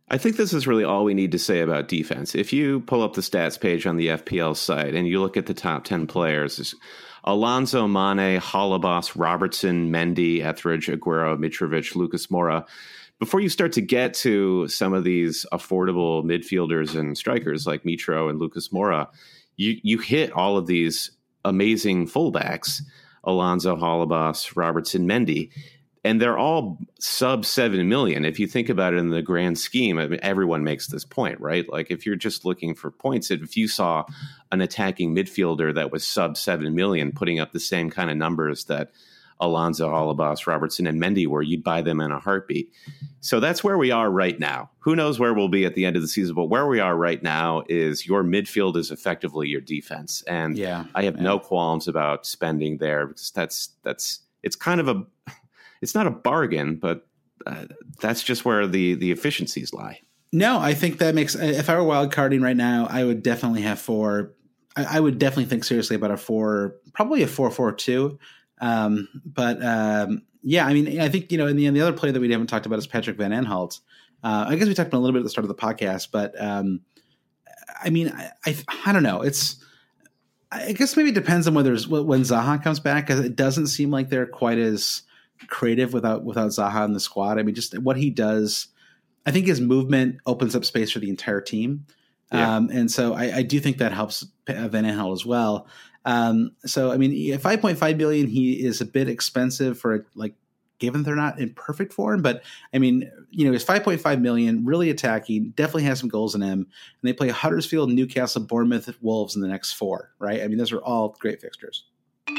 I think this is really all we need to say about defense. If you pull up the stats page on the F P L site and you look at the top ten players, Alonso, Mane, Holebas, Robertson, Mendy, Etheridge, Aguero, Mitrovic, Lucas Moura. Before you start to get to some of these affordable midfielders and strikers like Mitro and Lucas Moura, you, you hit all of these amazing fullbacks, Alonso, Holebas, Robertson, Mendy, and they're all sub seven million. If you think about it in the grand scheme, I mean, everyone makes this point, right? Like if you're just looking for points, if you saw an attacking midfielder that was sub seven million putting up the same kind of numbers that Alonso, Holebas, Robertson, and Mendy were, you'd buy them in a heartbeat. So that's where we are right now. Who knows where we'll be at the end of the season, but where we are right now is your midfield is effectively your defense. And yeah, I have yeah. no qualms about spending there because that's, that's, it's kind of a, it's not a bargain, but uh, that's just where the, the efficiencies lie. No, I think that makes, if I were wild carding right now, I would definitely have four. I, I would definitely think seriously about a four, probably a four, four, two. Um, but, um, yeah, I mean, I think, you know, in the, and the other player that we haven't talked about is Patrick Van Aanholt. Uh, I guess we talked about a little bit at the start of the podcast, but, um, I mean, I, I, I don't know. It's, I guess maybe it depends on whether it's, when Zaha comes back, because it doesn't seem like they're quite as creative without, without Zaha in the squad. I mean, just what he does, I think his movement opens up space for the entire team. Yeah. Um, and so I, I do think that helps Van Aanholt as well. Um, so, I mean, at five point five billion, he is a bit expensive for like, given they're not in perfect form, but I mean, you know, he's five point five million, really attacking, definitely has some goals in him. And they play Huddersfield, Newcastle, Bournemouth, Wolves in the next four, right? I mean, those are all great fixtures.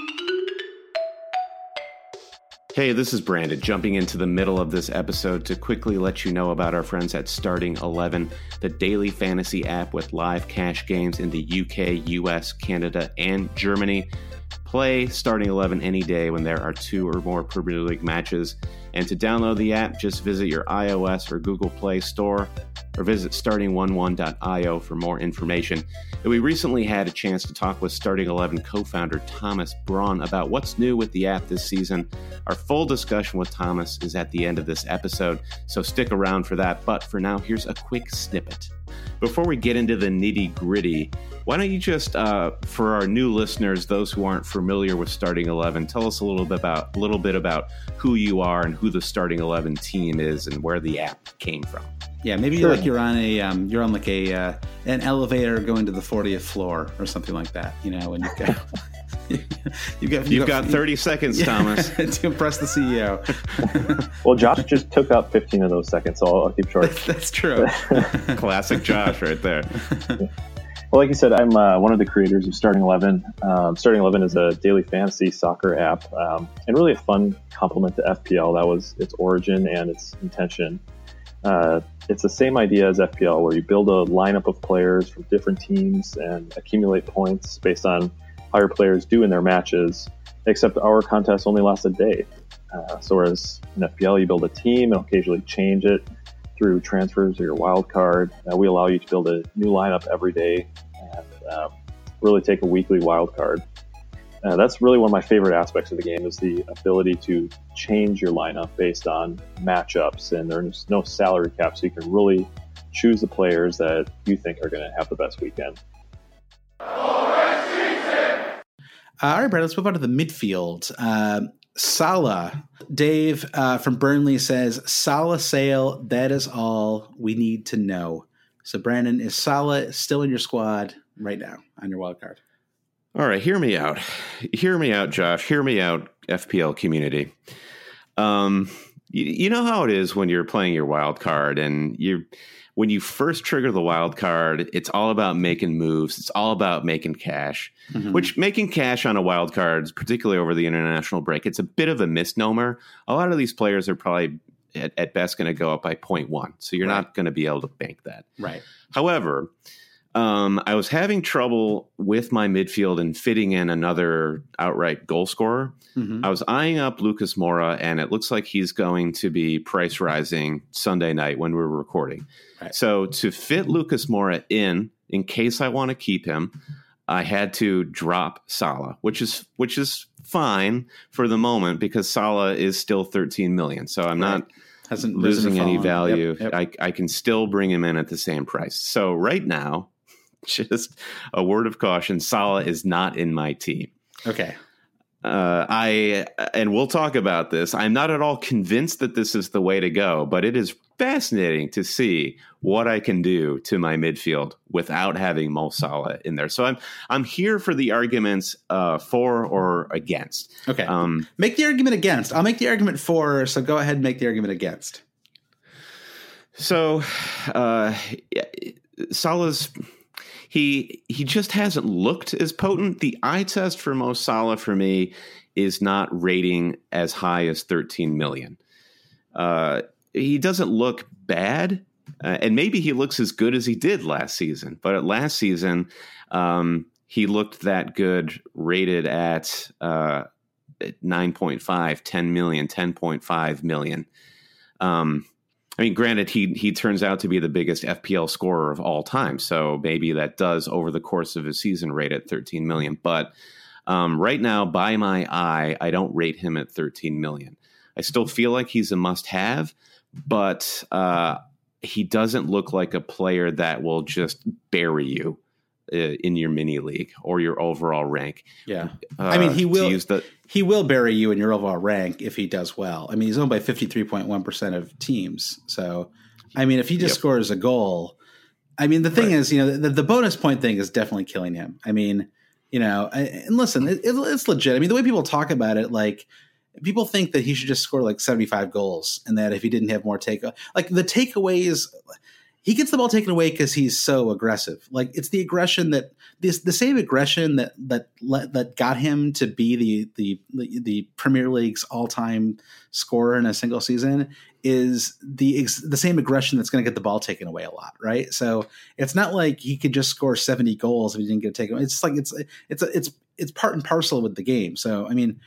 Hey, this is Brandon, jumping into the middle of this episode to quickly let you know about our friends at Starting eleven, the daily fantasy app with live cash games in the U K, U S, Canada, and Germany. Play Starting eleven any day when there are two or more Premier League matches. And to download the app, just visit your iOS or Google Play Store or visit starting eleven dot io for more information. And we recently had a chance to talk with Starting eleven co-founder Thomas Braun about what's new with the app this season. Our full discussion with Thomas is at the end of this episode, so stick around for that. But for now, here's a quick snippet. Before we get into the nitty-gritty, why don't you just, uh, for our new listeners, those who aren't familiar with Starting eleven, tell us a little bit about a little bit about who you are and who the Starting eleven team is and where the app came from. Yeah, maybe sure. like you're on a um, you're on like a uh, an elevator going to the fortieth floor or something like that, you know, and you've got you've got you've got thirty seconds, yeah, Thomas, to impress the C E O. Well, Josh just took up fifteen of those seconds, so I'll, I'll keep short. That's true. Classic Josh, right there. Well, like you said, I'm uh, one of the creators of Starting eleven. Um, Starting eleven is a daily fantasy soccer app, um, and really a fun complement to F P L. That was its origin and its intention. Uh, it's the same idea as F P L, where you build a lineup of players from different teams and accumulate points based on how your players do in their matches, except our contest only lasts a day. Uh, so whereas in F P L, you build a team and occasionally change it through transfers or your wild card. Uh, we allow you to build a new lineup every day and uh, really take a weekly wild card. Uh, that's really one of my favorite aspects of the game is the ability to change your lineup based on matchups, and there's no salary cap, so you can really choose the players that you think are going to have the best weekend. Uh, all right, Brad, let's move on to the midfield. Uh, Salah. Dave uh, from Burnley says, Salah sale, that is all we need to know. So, Brandon, is Salah still in your squad right now on your wild card? All right, hear me out. Hear me out, Josh. Hear me out, F P L community. Um, you, you know how it is when you're playing your wild card, and you, when you first trigger the wild card, it's all about making moves. It's all about making cash. Mm-hmm. Which making cash on a wild card, particularly over the international break, it's a bit of a misnomer. A lot of these players are probably at, at best going to go up by zero point one, so you're right. not going to be able to bank that. Right. However, Um, I was having trouble with my midfield and fitting in another outright goal scorer. Mm-hmm. I was eyeing up Lucas Moura, and it looks like he's going to be price rising Sunday night when we're recording. Right. So to fit Lucas Moura in, in case I want to keep him, I had to drop Salah, which is which is fine for the moment because Salah is still thirteen million. So I'm right. not hasn't losing any value. Yep, yep. I, I can still bring him in at the same price. So right now, just a word of caution, Salah is not in my team. Okay. Uh, I and we'll talk about this. I'm not at all convinced that this is the way to go, but it is fascinating to see what I can do to my midfield without having Mo Salah in there. So I'm I'm here for the arguments uh, for or against. Okay, um, make the argument against. I'll make the argument for. So go ahead and make the argument against. So uh, Salah's. He he just hasn't looked as potent. The eye test for Mo Salah for me is not rating as high as thirteen million. Uh, he doesn't look bad, uh, and maybe he looks as good as he did last season. But at last season, um, he looked that good rated at uh, nine point five, ten million, ten point five million. Um I mean, granted, he he turns out to be the biggest F P L scorer of all time, so maybe that does, over the course of his season, rate at thirteen million. But um, right now, by my eye, I don't rate him at thirteen million. I still feel like he's a must-have, but uh, he doesn't look like a player that will just bury you uh, in your mini league or your overall rank. Yeah, uh, I mean, he will use the. He will bury you in your overall rank if he does well. I mean, he's owned by fifty-three point one percent of teams. So, I mean, if he just yep. scores a goal, I mean, the thing right. is, you know, the, the bonus point thing is definitely killing him. I mean, you know, I, and listen, it, it, it's legit. I mean, the way people talk about it, like people think that he should just score like seventy-five goals and that if he didn't have more take, like the takeaways, he gets the ball taken away because he's so aggressive. Like it's the aggression that this the same aggression that that that got him to be the the the, the Premier League's all time scorer in a single season is the the same aggression that's going to get the ball taken away a lot, right? So it's not like he could just score seventy goals if he didn't get taken away. It's like it's it's it's it's part and parcel with the game. So I mean.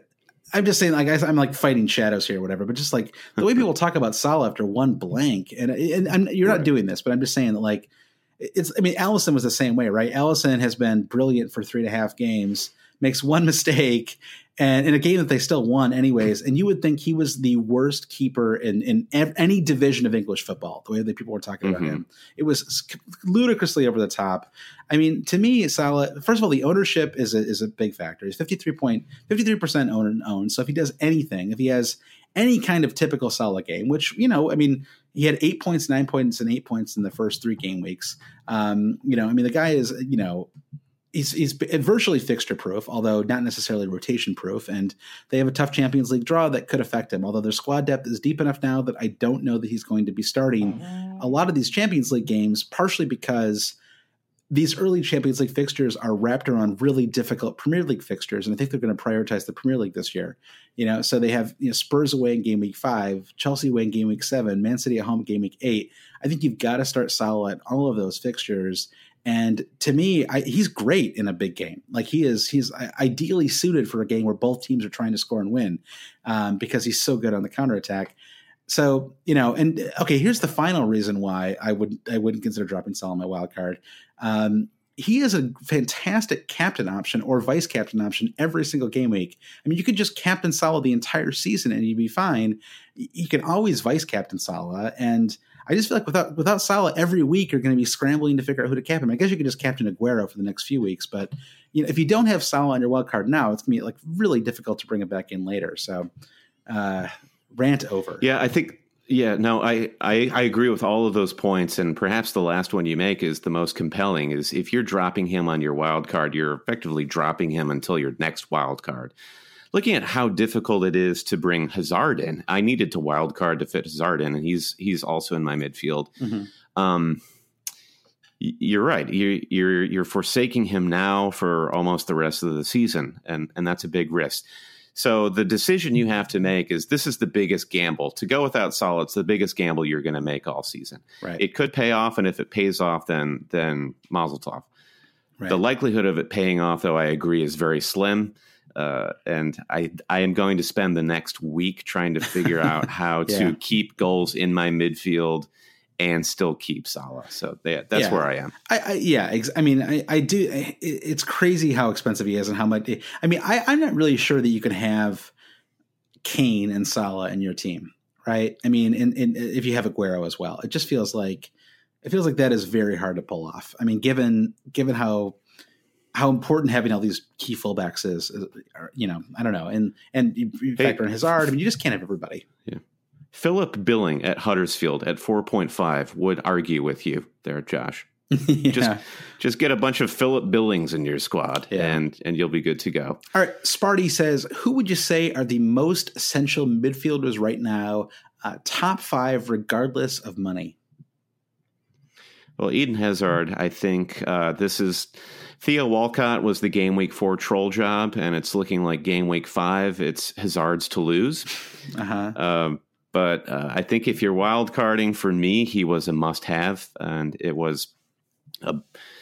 I'm just saying, like I'm like fighting shadows here, or whatever. But just like the way people talk about Salah after one blank, and, and I'm, you're not right. doing this, but I'm just saying that, like, it's. I mean, Alisson was the same way, right? Alisson has been brilliant for three and a half games, makes one mistake, and in a game that they still won, anyways. And you would think he was the worst keeper in in any division of English football. The way that people were talking mm-hmm. about him, it was ludicrously over the top. I mean, to me, Salah. First of all, the ownership is a, is a big factor. He's fifty-three point fifty-three percent owned owned. So if he does anything, if he has any kind of typical Salah game, which you know, I mean, he had eight points, nine points, and eight points in the first three game weeks. Um, you know, I mean, the guy is you know. He's, he's virtually fixture proof, although not necessarily rotation proof. And they have a tough Champions League draw that could affect him. Although their squad depth is deep enough now that I don't know that he's going to be starting a lot of these Champions League games, partially because these early Champions League fixtures are wrapped around really difficult Premier League fixtures. And I think they're going to prioritize the Premier League this year. You know, so they have you know, Spurs away in game week five, Chelsea away in game week seven, Man City at home game week eight. I think you've got to start Salah at all of those fixtures. And to me, I, he's great in a big game. Like he is, he's ideally suited for a game where both teams are trying to score and win um, because he's so good on the counterattack. So, you know, and okay, here's the final reason why I would, I wouldn't consider dropping Salah my wild card. Um, he is a fantastic captain option or vice captain option every single game week. I mean, you could just captain Salah the entire season and you'd be fine. You can always vice captain Salah. And I just feel like without without Salah, every week you're going to be scrambling to figure out who to captain. I guess you could just captain Aguero for the next few weeks, but you know, if you don't have Salah on your wild card now, it's going to be like really difficult to bring it back in later. So, uh, rant over. Yeah, I think. Yeah, no, I, I I agree with all of those points, and perhaps the last one you make is the most compelling. Is if you're dropping him on your wild card, you're effectively dropping him until your next wild card. Looking at how difficult it is to bring Hazard in, I needed to wild card to fit Hazard in, and he's he's also in my midfield. Mm-hmm. Um, you're right. You're you're you're forsaking him now for almost the rest of the season, and and that's a big risk. So the decision you have to make is this is the biggest gamble. To go without Salah, it's the biggest gamble you're going to make all season. Right. It could pay off, and if it pays off, then then Mazel tov. Right. The likelihood of it paying off, though, I agree, is very slim. Uh, and I, I am going to spend the next week trying to figure out how yeah. to keep goals in my midfield and still keep Salah. So yeah, that's yeah. where I am. I, I yeah, ex- I mean, I, I do. It, it's crazy how expensive he is and how much. I mean, I, I'm not really sure that you can have Kane and Salah in your team, right? I mean, and, and if you have Aguero as well, it just feels like it feels like that is very hard to pull off. I mean, given given how how important having all these key fullbacks is, is you know, I don't know, and and you Hey, factor in Hazard. I mean, you just can't have everybody. Yeah. Philip Billing at Huddersfield at four point five would argue with you there, Josh. yeah. Just just get a bunch of Philip Billings in your squad, Yeah. and and you'll be good to go. All right, Sparty says, who would you say are the most essential midfielders right now? Uh, top five, regardless of money. Well, Eden Hazard, I think uh, this is Theo Walcott was the game week four troll job, and it's looking like game week five. It's Hazard's to lose. Uh-huh. Um, but uh, I think if you're wild carding, for me, he was a must have, and it was a,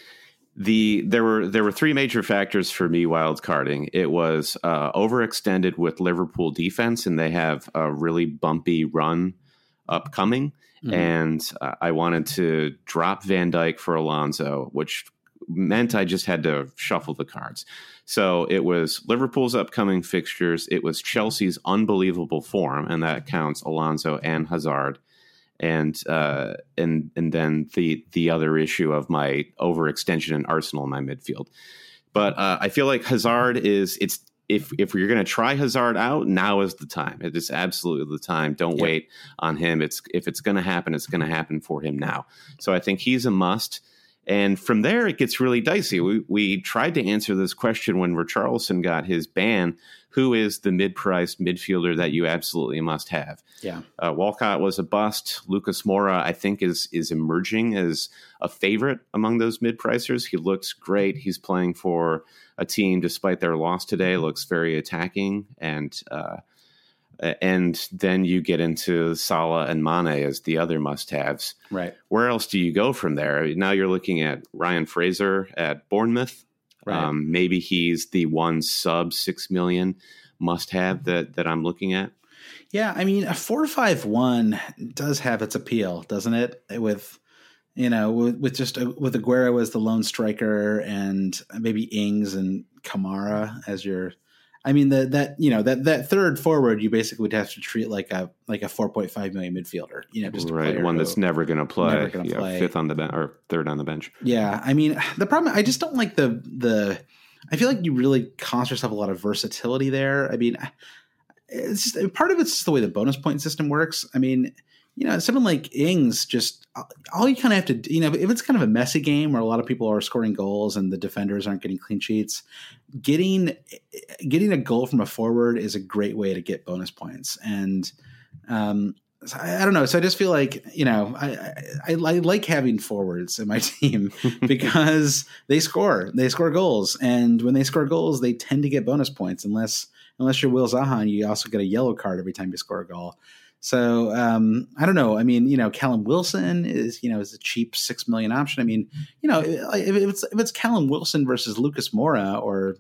the there were there were three major factors for me wild carding. It was uh, overextended with Liverpool defense, and they have a really bumpy run upcoming. Mm-hmm. And uh, I wanted to drop Van Dijk for Alonso, which meant I just had to shuffle the cards. So it was Liverpool's upcoming fixtures. It was Chelsea's unbelievable form, and that counts Alonso and Hazard. And uh, and and then the the other issue of my overextension in Arsenal in my midfield. But uh, I feel like Hazard is it's. If if you're going to try Hazard out, now is the time. It is absolutely the time. Don't yep. wait on him. It's if it's going to happen, it's going to happen for him now. So I think he's a must. And from there, it gets really dicey. We we tried to answer this question when Richarlison got his ban. Who is the mid-priced midfielder that you absolutely must have? Yeah, uh, Walcott was a bust. Lucas Moura, I think, is is emerging as a favorite among those mid-pricers. He looks great. He's playing for a team, despite their loss today, looks very attacking. And uh, and then you get into Salah and Mane as the other must-haves. Right. Where else do you go from there? Now you're looking at Ryan Fraser at Bournemouth. Right. Um, maybe he's the one sub six million must-have that that I'm looking at. Yeah, I mean, a four five one does have its appeal, doesn't it? With you know, with, with just a, with Aguero as the lone striker and maybe Ings and Kamara as your. I mean, the, that you know that, that third forward you basically would have to treat like a like a four point five million midfielder. You know, just a right one that's never going to play, never gonna yeah, play. fifth on the bench or third on the bench. Yeah, I mean, the problem I just don't like the the. I feel like you really cost yourself a lot of versatility there. I mean, it's just, part of it's just the way the bonus point system works. I mean, you know, someone like Ings, just all you kind of have to do, you know, if it's kind of a messy game where a lot of people are scoring goals and the defenders aren't getting clean sheets, getting getting a goal from a forward is a great way to get bonus points. And um, so I, I don't know. So I just feel like, you know, I, I, I like having forwards in my team because they score, they score goals. And when they score goals, they tend to get bonus points unless unless you're Will Zaha and you also get a yellow card every time you score a goal. So um, I don't know. I mean, you know, Callum Wilson is, you know, is a cheap six million option. I mean, you know, if it's if it's Callum Wilson versus Lucas Moura, or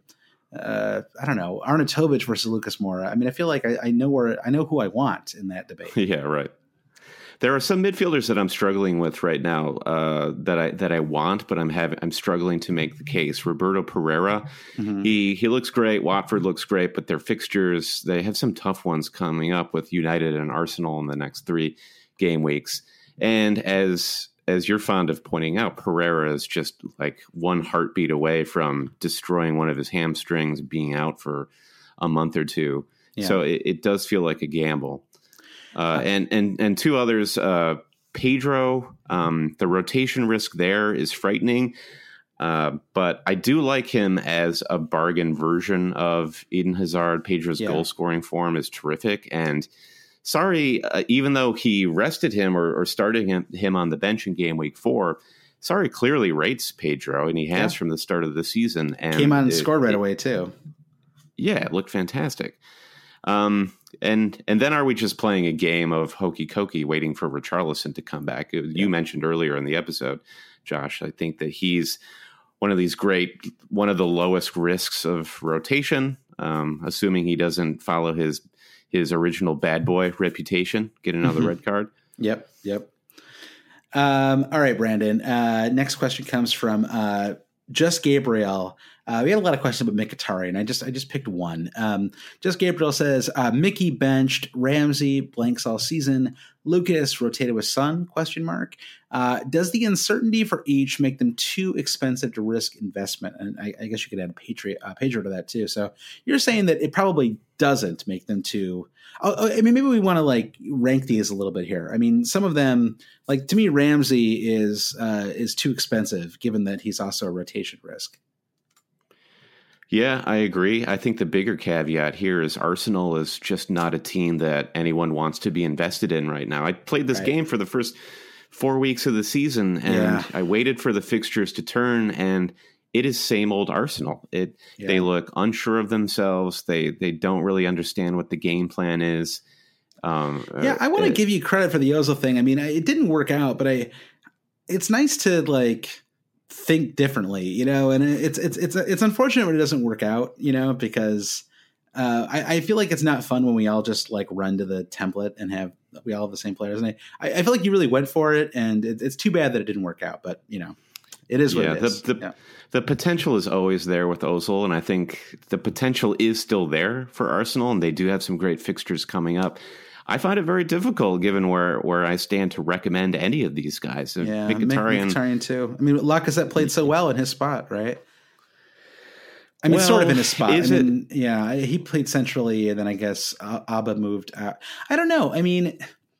uh, I don't know, Arnautovic versus Lucas Moura. I mean, I feel like I, I know where I know who I want in that debate. Yeah, right. There are some midfielders that I'm struggling with right now uh, that I that I want, but I'm having I'm struggling to make the case. Roberto Pereira, mm-hmm. he he looks great. Watford looks great, but their fixtures, they have some tough ones coming up with United and Arsenal in the next three game weeks. And as as you're fond of pointing out, Pereira is just like one heartbeat away from destroying one of his hamstrings, being out for a month or two. Yeah. So it, it does feel like a gamble. Uh, and, and, and two others, uh, Pedro, um, the rotation risk there is frightening. Uh, but I do like him as a bargain version of Eden Hazard. Pedro's yeah. goal scoring form is terrific. And sorry, uh, even though he rested him or, or started him, him on the bench in game week four, sorry, clearly rates Pedro, and he has yeah. from the start of the season. And came on and it, scored right it, away too. Yeah, it looked fantastic. Um, and and then are we just playing a game of hokey cokey waiting for Richarlison to come back? You yeah. mentioned earlier in the episode, Josh, I think that he's one of these great, one of the lowest risks of rotation, um, assuming he doesn't follow his his original bad boy reputation, get another mm-hmm. red card. Yep, yep. Um, all right, Brandon. Uh, next question comes from uh, Just Gabriel. Uh, we had a lot of questions about Mkhitaryan, and I just I just picked one. Um, just Gabriel says uh, Mickey benched, Ramsey blanks all season, Lucas rotated with Son? Question mark. Uh, does the uncertainty for each make them too expensive to risk investment? And I, I guess you could add a Patriot, uh, Pedro to that too. So you're saying that it probably doesn't make them too. Oh, I mean, maybe we want to like rank these a little bit here. I mean, some of them, like to me, Ramsey is uh, is too expensive, given that he's also a rotation risk. Yeah, I agree. I think the bigger caveat here is Arsenal is just not a team that anyone wants to be invested in right now. I played this right. game for the first four weeks of the season, and yeah. I waited for the fixtures to turn, and it is same old Arsenal. It yeah. They look unsure of themselves. They they don't really understand what the game plan is. Um, yeah, I want to give you credit for the Ozil thing. I mean, it didn't work out, but I. It's nice to like. think differently, you know, and it's it's it's it's unfortunate when it doesn't work out, you know, because uh, I, I feel like it's not fun when we all just like run to the template and have we all have the same players. And I, I feel like you really went for it, and it, it's too bad that it didn't work out. But you know, it is what yeah, it is. The, the, yeah. the potential is always there with Ozil, and I think the potential is still there for Arsenal, and they do have some great fixtures coming up. I find it very difficult, given where, where I stand, to recommend any of these guys. Yeah, Mkhitaryan, Mkhitaryan too. I mean, Lacazette played so well in his spot, right? I mean, well, sort of in his spot. I mean, it? Yeah, he played centrally, and then I guess uh, Abba moved out. I don't know. I mean,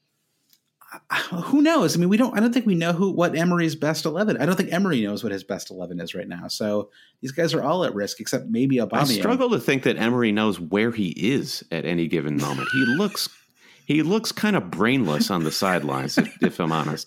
who knows? I mean, we don't. I don't think we know who what Emery's best eleven. I don't think Emery knows what his best eleven is right now. So these guys are all at risk, except maybe Aubameyang. I struggle to think that Emery knows where he is at any given moment. He looks. He looks kind of brainless on the sidelines, if, if I'm honest.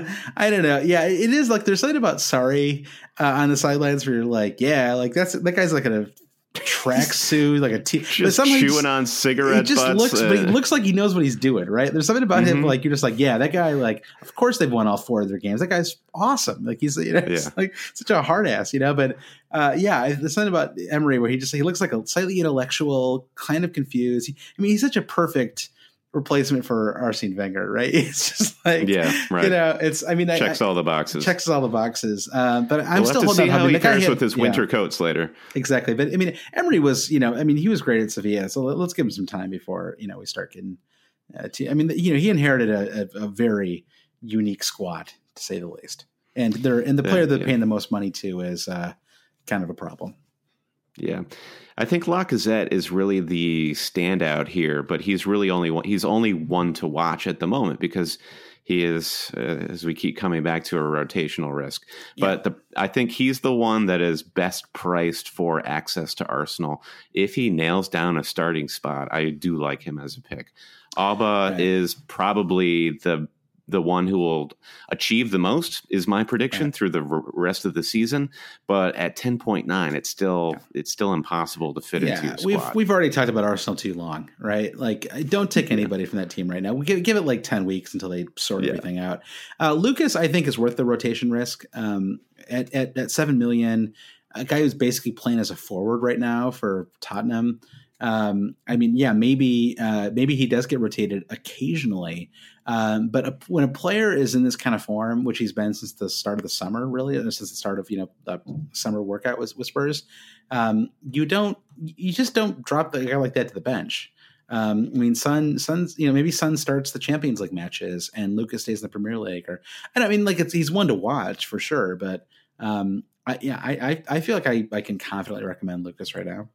I don't know. Yeah, it is like there's something about Sarri uh, on the sidelines where you're like, yeah, like that's that guy's like in a tracksuit, like a t. Just chewing on cigarette he just butts. Looks, uh, but he looks like he knows what he's doing, right? There's something about mm-hmm. him, like you're just like, yeah, that guy. Like, of course they've won all four of their games. That guy's awesome. Like he's, you know, yeah. like such a hard ass, you know. But uh, yeah, there's something about Emery where he just he looks like a slightly intellectual, kind of confused. He, I mean, he's such a perfect replacement for Arsene Wenger, right? It's just like, yeah, right. You know, it's, I mean, checks I, all the boxes, checks all the boxes. Um, but I'm we'll still have to holding see on. how he fares had, with his yeah, winter coats later. Exactly. But I mean, Emery was, you know, I mean, he was great at Sevilla. So let's give him some time before, you know, we start getting, uh, to, I mean, you know, he inherited a, a, a very unique squad, to say the least. And they're, and the player yeah, they're yeah. paying the most money to is uh, kind of a problem. Yeah. I think Lacazette is really the standout here, but he's really only one, he's only one to watch at the moment because he is, uh, as we keep coming back to, a rotational risk. Yeah. But the, I think he's the one that is best priced for access to Arsenal. If he nails down a starting spot, I do like him as a pick. Alba right. is probably the the one who will achieve the most, is my prediction, right. through the r- rest of the season. But at ten point nine, it's still yeah. it's still impossible to fit yeah, into your squad. We've we've already talked about Arsenal too long, right? Like, don't take anybody yeah. from that team right now. We give, give it like ten weeks until they sort yeah. everything out. Uh, Lucas, I think, is worth the rotation risk. Um, at, at at seven million, a guy who's basically playing as a forward right now for Tottenham. Um, I mean, yeah, maybe uh, maybe he does get rotated occasionally, um, but a, when a player is in this kind of form, which he's been since the start of the summer, really, since the start of you know the summer workout with Whispers, um, you don't, you just don't drop the guy like that to the bench. Um, I mean, Son, Son's, you know, maybe Son starts the Champions League matches and Lucas stays in the Premier League, or I don't I mean, like it's he's one to watch for sure, but um, I, yeah, I, I I feel like I I can confidently recommend Lucas right now.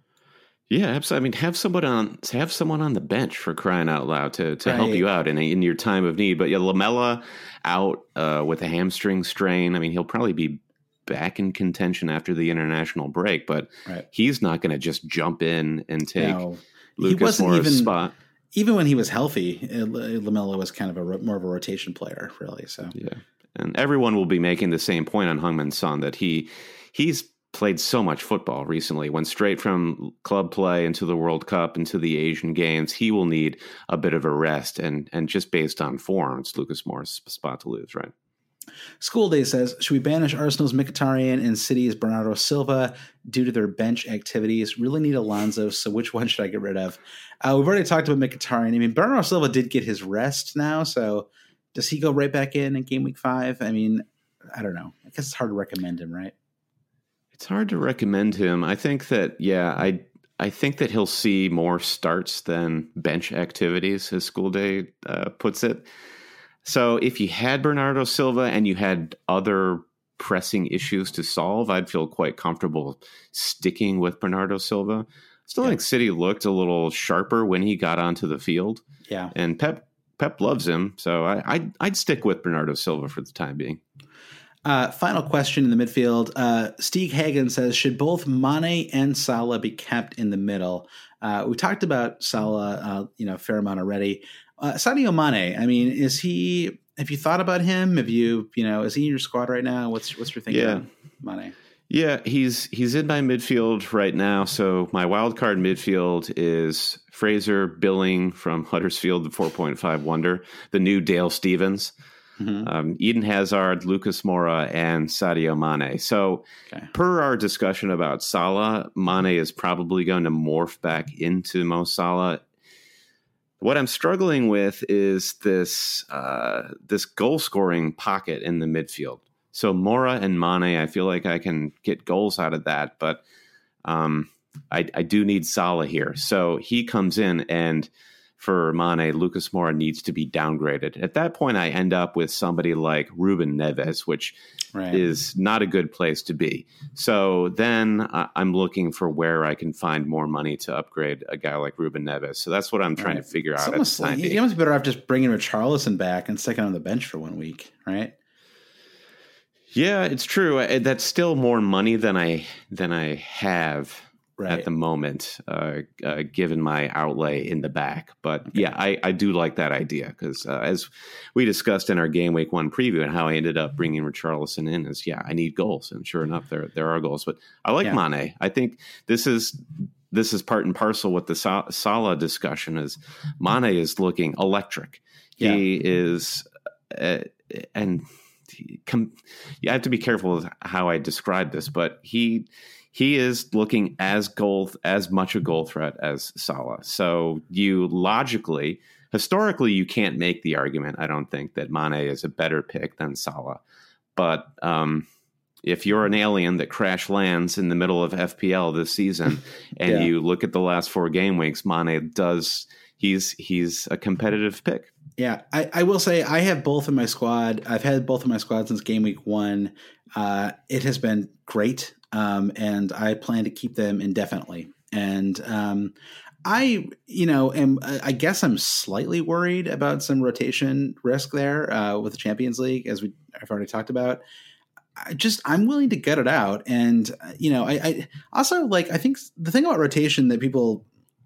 Yeah, absolutely. I mean, have someone on have someone on the bench, for crying out loud, to to right. help you out in in your time of need. But yeah, Lamela out uh, with a hamstring strain. I mean, he'll probably be back in contention after the international break, but right. he's not going to just jump in and take no, Lucas Moura's even, spot. Even when he was healthy, Lamela was kind of a more of a rotation player, really. So yeah, and everyone will be making the same point on Heung-min Son, that he he's played so much football recently. Went straight from club play into the World Cup, into the Asian Games. He will need a bit of a rest, and and just based on form, it's Lucas Moura's spot to lose, right? School Day says, should we banish Arsenal's Mkhitaryan and City's Bernardo Silva due to their bench activities? Really need Alonso, so which one should I get rid of? Uh, we've already talked about Mkhitaryan. I mean, Bernardo Silva did get his rest now, so does he go right back in in game week five? I mean, I don't know. I guess it's hard to recommend him, right? It's hard to recommend him. I think that, yeah, I I think that he'll see more starts than bench activities, as School Day uh, puts it. So if you had Bernardo Silva and you had other pressing issues to solve, I'd feel quite comfortable sticking with Bernardo Silva. Still yeah. think City looked a little sharper when he got onto the field. Yeah. And Pep Pep loves him, so I, I'd, I'd stick with Bernardo Silva for the time being. Uh, final question in the midfield. Uh, Steve Hagen says, should both Mane and Salah be kept in the middle? Uh, we talked about Salah, uh, you know, a fair amount already. Uh, Sadio Mane, I mean, is he, have you thought about him? Have you, you know, is he in your squad right now? What's, what's your thinking yeah. on Mane? Yeah, he's he's in my midfield right now. So my wild card midfield is Fraser Billing from Huddersfield, the four point five wonder, the new Dale Stevens, mm-hmm. um, Eden Hazard, Lucas Moura, and Sadio Mane. So okay. per our discussion about Salah, Mane is probably going to morph back into Mo Salah. What I'm struggling with is this uh, this goal scoring pocket in the midfield. So Moura and Mane, I feel like I can get goals out of that, but um, I, I do need Salah here. So he comes in, and for Mane, Lucas Moura needs to be downgraded. At that point, I end up with somebody like Ruben Neves, which right. is not a good place to be. So then uh, I'm looking for where I can find more money to upgrade a guy like Ruben Neves. So that's what I'm trying right. to figure out. At the time you must be better off just bringing Richarlison back and sticking on the bench for one week, right? Yeah, it's true. That's still more money than I than I have right. at the moment, uh, uh, given my outlay in the back. But okay. yeah, I, I do like that idea because uh, as we discussed in our game week one preview and how I ended up bringing Richarlison in is, yeah, I need goals. And sure enough, there there are goals. But I like yeah. Mane. I think this is this is part and parcel with the Sa- Salah discussion is Mane is looking electric. Yeah. He is uh, – and – Com- you have to be careful with how I describe this, but he he is looking as goal as much a goal threat as Salah. So you logically, historically, you can't make the argument. I don't think that Mane is a better pick than Salah. But um, if you're an alien that crash lands in the middle of F P L this season, and yeah. you look at the last four game weeks, Mane does. He's he's a competitive pick. Yeah, I, I will say I have both in my squad. I've had both in my squad since game week one. Uh, it has been great, um, and I plan to keep them indefinitely. And um, I, you know, am I guess I'm slightly worried about some rotation risk there uh, with the Champions League, as we I've already talked about. I just I'm willing to gut it out, and you know, I, I also like I think the thing about rotation that people.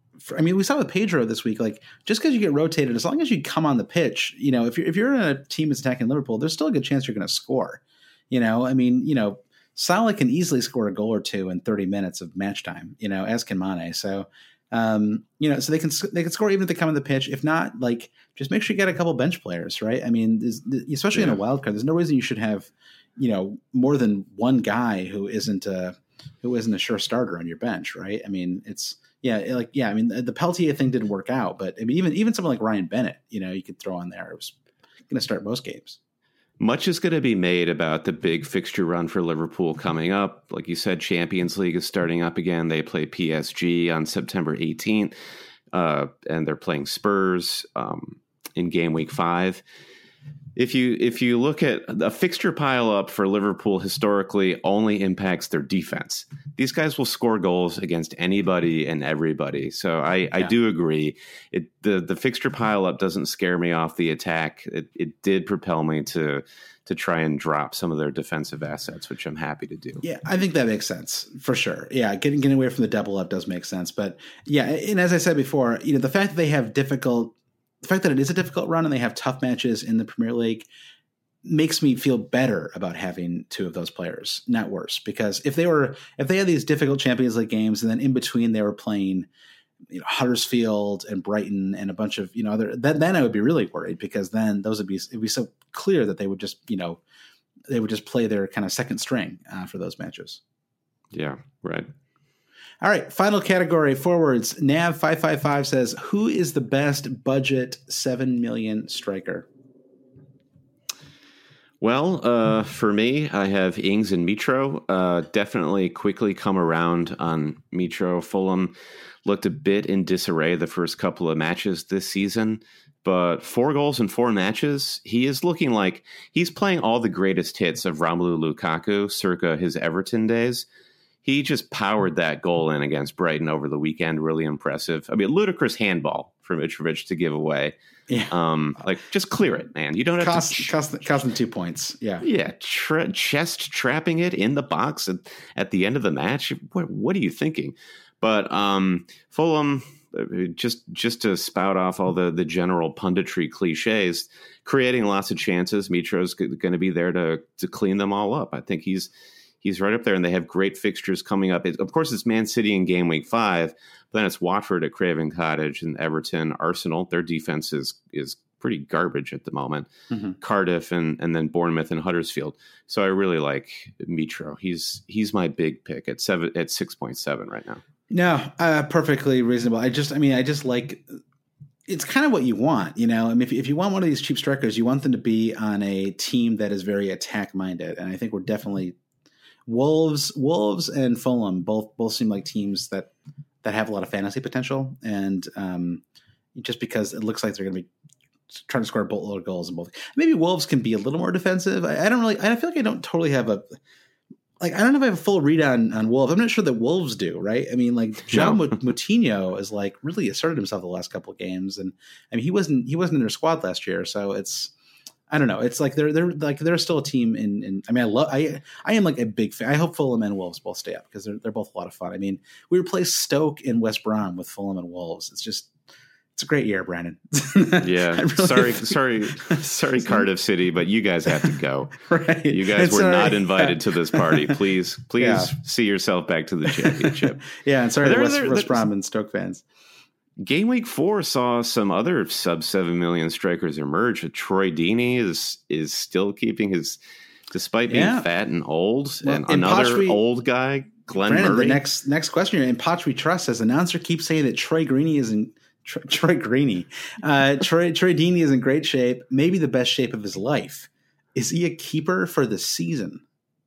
I mean, we saw with Pedro this week, like just because you get rotated, as long as you come on the pitch, you know, if you're, if you're in a team that's attacking Liverpool, there's still a good chance you're going to score, you know, I mean, you know, Salah can easily score a goal or two in thirty minutes of match time, you know, as can Mane. So, um, you know, so they can, they can score even if they come on the pitch. If not, like, just make sure you get a couple bench players, right? I mean, especially yeah. in a wild card, there's no reason you should have, you know, more than one guy who isn't a, who isn't a sure starter on your bench, right? I mean, it's, Yeah, like yeah, I mean the, the Peltier thing didn't work out, but I mean even even someone like Ryan Bennett, you know, you could throw on there. It was going to start most games. Much is going to be made about the big fixture run for Liverpool coming up. Like you said, Champions League is starting up again. They play P S G on September eighteenth, uh, and they're playing Spurs um, in game week five. If you if you look at a fixture pile up for Liverpool historically only impacts their defense. These guys will score goals against anybody and everybody. So I, yeah. I do agree. It the, the fixture pile up doesn't scare me off the attack. It it did propel me to to try and drop some of their defensive assets, which I'm happy to do. Yeah, I think that makes sense for sure. Yeah, getting getting away from the double up does make sense. But yeah, and as I said before, you know, the fact that they have difficult The fact that it is a difficult run and they have tough matches in the Premier League makes me feel better about having two of those players, not worse. Because if they were, if they had these difficult Champions League games and then in between they were playing, you know, Huddersfield and Brighton and a bunch of, you know, other, then, then I would be really worried because then those would be, it'd be so clear that they would just, you know, they would just play their kind of second string uh, for those matches. Yeah, right. All right, final category, forwards. Nav five five five says, who is the best budget seven million striker? Well, uh, for me, I have Ings and Mitro. Uh, definitely quickly come around on Mitro. Fulham looked a bit in disarray the first couple of matches this season, but four goals in four matches. He is looking like he's playing all the greatest hits of Romelu Lukaku circa his Everton days. He just powered that goal in against Brighton over the weekend. Really impressive. I mean, ludicrous handball for Mitrovic to give away. Yeah. Um, like, just clear it, man. You don't have cost, to... Ch- cost, cost them two points. Yeah. Yeah, tra- chest trapping it in the box at, at the end of the match. What, what are you thinking? But um, Fulham, just just to spout off all the, the general punditry cliches, creating lots of chances. Mitro's going to be there to to clean them all up. I think he's he's right up there, and they have great fixtures coming up. It, of course, it's Man City in game week five, but then it's Watford at Craven Cottage and Everton, Arsenal. Their defense is is pretty garbage at the moment. Mm-hmm. Cardiff and and then Bournemouth and Huddersfield. So I really like Mitro. He's he's my big pick at seven at six point seven right now. No, uh, perfectly reasonable. I just, I mean, I just like, it's kind of what you want, you know. I mean, if, if you want one of these cheap strikers, you want them to be on a team that is very attack minded, and I think we're definitely Wolves, Wolves, and Fulham both both seem like teams that that have a lot of fantasy potential, and um, just because it looks like they're going to be trying to score a boatload of goals in both. Maybe Wolves can be a little more defensive. I, I don't really. I feel like I don't totally have a. Like, I don't know if I have a full read on, on Wolves. I'm not sure that Wolves do, right? I mean, like, John no. Moutinho is like really asserted himself the last couple of games, and I mean, he wasn't he wasn't in their squad last year, so it's I don't know. It's like they're they're like they're still a team. In, in I mean, I love I I am like a big fan. I hope Fulham and Wolves both stay up because they're they're both a lot of fun. I mean, we replaced Stoke and West Brom with Fulham and Wolves. It's just. It's a great year, Brandon. Yeah. really sorry, sorry, sorry, Cardiff City, but you guys have to go. Right. You guys it's were sorry. not invited to this party. Please, please yeah. see yourself back to the championship. Yeah, and sorry there, to West, there, West Brom and Stoke fans. Game week four saw some other sub seven million strikers emerge. Troy Deeney is is still keeping his, despite being yeah. fat and old, well, and another we, old guy, Glenn Brandon, Murray. The next next question here, in Poch we trust, as announcer keeps saying that Troy Greeny is in. Troy, Troy Greeny. Uh, Troy, Troy Deeney is in great shape, maybe the best shape of his life. Is he a keeper for the season?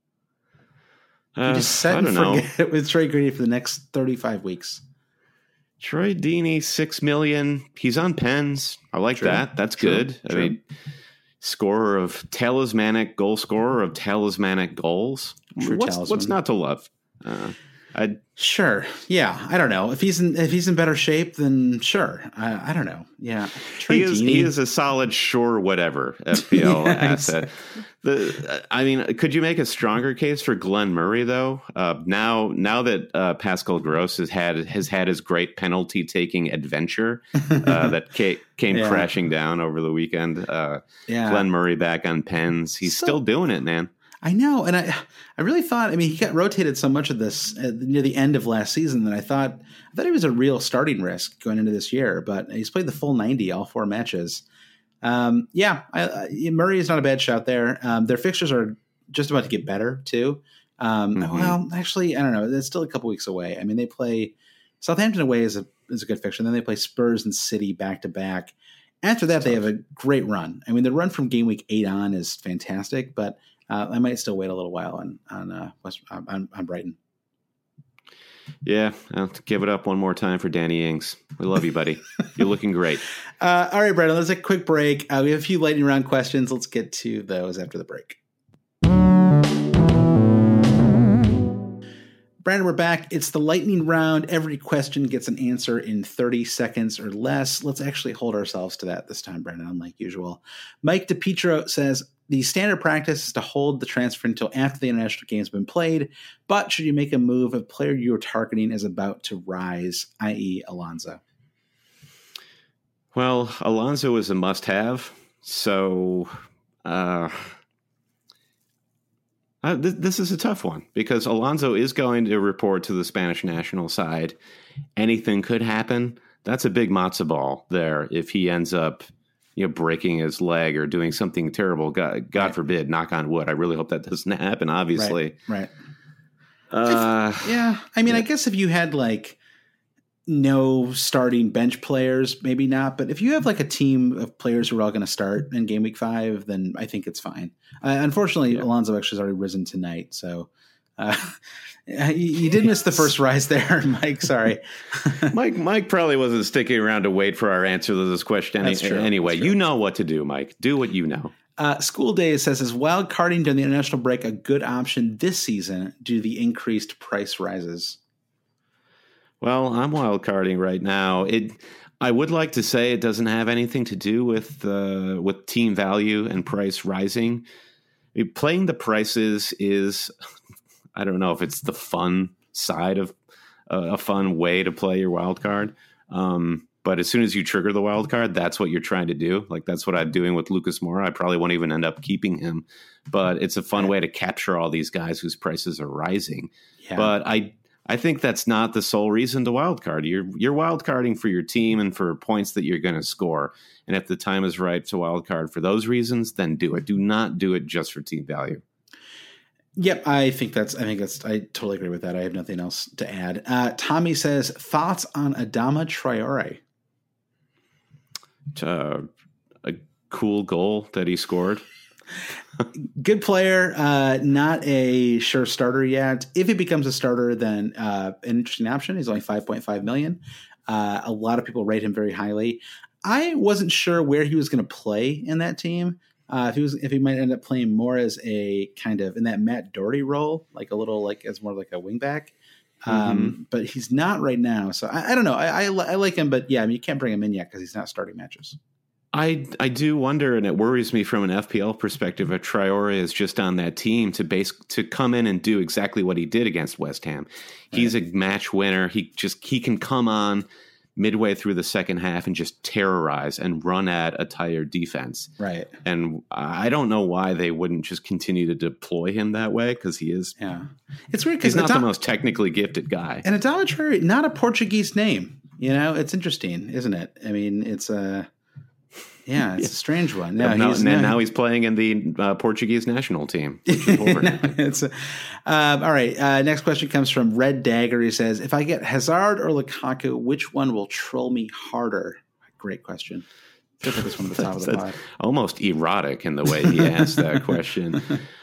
Uh, you just set and forget it with Troy Greeny for the next thirty-five weeks. Troy Deeney, six million. He's on pens. I like True. that. That's True. good. True. I mean, scorer of talismanic goal scorer of talismanic goals. True what's, talisman. what's not to love? Uh, I sure, yeah. I don't know if he's in if he's in better shape. Then sure. I, I don't know. Yeah, Troy he is. Deeney. He is a solid, sure, whatever F P L yeah, asset. The, I mean, could you make a stronger case for Glenn Murray though? Uh, now, now that uh, Pascal Gross has had has had his great penalty taking adventure uh, that came, came yeah. crashing down over the weekend. Uh, yeah. Glenn Murray back on pens. He's so, still doing it, man. I know, and I, I really thought. I mean, he got rotated so much of this uh, near the end of last season that I thought, I thought he was a real starting risk going into this year. But he's played the full ninety, all four matches. Um, yeah, I, I, Murray is not a bad shot there. Um, their fixtures are just about to get better too. Um, mm-hmm. Well, actually, I don't know. It's still a couple weeks away. I mean, they play Southampton away is a is a good fixture. Then they play Spurs and City back to back. After that, they have a great run. I mean, the run from game week eight on is fantastic, but. Uh, I might still wait a little while on on uh, West, on, on Brighton. Yeah, I'll give it up one more time for Danny Ings. We love you, buddy. You're looking great. Uh, all right, Brandon, let's take a quick break. Uh, we have a few lightning round questions. Let's get to those after the break. Brandon, we're back. It's the lightning round. Every question gets an answer in thirty seconds or less. Let's actually hold ourselves to that this time, Brandon, unlike usual. Mike DePietro says, the standard practice is to hold the transfer until after the international game has been played, but should you make a move, a player you're targeting is about to rise, that is. Alonso? Well, Alonso is a must-have, so uh, uh, th- this is a tough one because Alonso is going to report to the Spanish national side. Anything could happen. That's a big matzo ball there if he ends up you know, breaking his leg or doing something terrible. God, God right. forbid, knock on wood. I really hope that doesn't happen, obviously. Right. right. Uh, if, yeah. I mean, yeah. I guess if you had like, no starting bench players, maybe not. But if you have like a team of players who are all going to start in game week five, then I think it's fine. Uh, unfortunately, yeah. Alonzo actually has already risen tonight. So uh, you, you did miss the first rise there, Mike. Sorry. Mike Mike probably wasn't sticking around to wait for our answer to this question. That's true. Anyway, That's true. You know what to do, Mike. Do what you know. Uh, School Days says, is wild carding during the international break a good option this season due to the increased price rises? Well, I'm wild carding right now. It, I would like to say it doesn't have anything to do with uh, with team value and price rising. I mean, playing the prices is, I don't know if it's the fun side of uh, a fun way to play your wild card. Um, But as soon as you trigger the wild card, that's what you're trying to do. Like that's what I'm doing with Lucas Moura. I probably won't even end up keeping him, but it's a fun way to capture all these guys whose prices are rising. Yeah. But I, I think that's not the sole reason to wild card. You're you're wild carding for your team and for points that you're going to score. And if the time is right to wild card for those reasons, then do it. Do not do it just for team value. Yep, I think that's. I think that's. I totally agree with that. I have nothing else to add. Uh, Tommy says thoughts on Adama Traore. Uh, a cool goal that he scored. Good player, uh, not a sure starter yet. If he becomes a starter, then uh, an interesting option. He's only five point five million. Uh, a lot of people rate him very highly. I wasn't sure where he was going to play in that team. Uh, if he was, if he might end up playing more as a kind of in that Matt Doherty role, like a little like as more like a wingback. Um, mm-hmm. But he's not right now. So I, I don't know. I, I, I like him, but yeah, I mean, you can't bring him in yet because he's not starting matches. I I do wonder, and it worries me from an F P L perspective, if Traore is just on that team to base to come in and do exactly what he did against West Ham. He's right. a match winner. He just he can come on midway through the second half and just terrorize and run at a tired defense. Right. And I don't know why they wouldn't just continue to deploy him that way because he is. Yeah. It's weird because he's not Adama, the most technically gifted guy. And Adama Traore, not a Portuguese name. You know, it's interesting, isn't it? I mean, it's a. Yeah, it's yeah. a strange one. No, now, he's, and no, now he's playing in the uh, Portuguese national team. no, it's a, um, all right. Uh, next question comes from Red Dagger. He says, if I get Hazard or Lukaku, which one will troll me harder? Great question. Should put this one at the top of the pod. Almost erotic in the way he asked that question.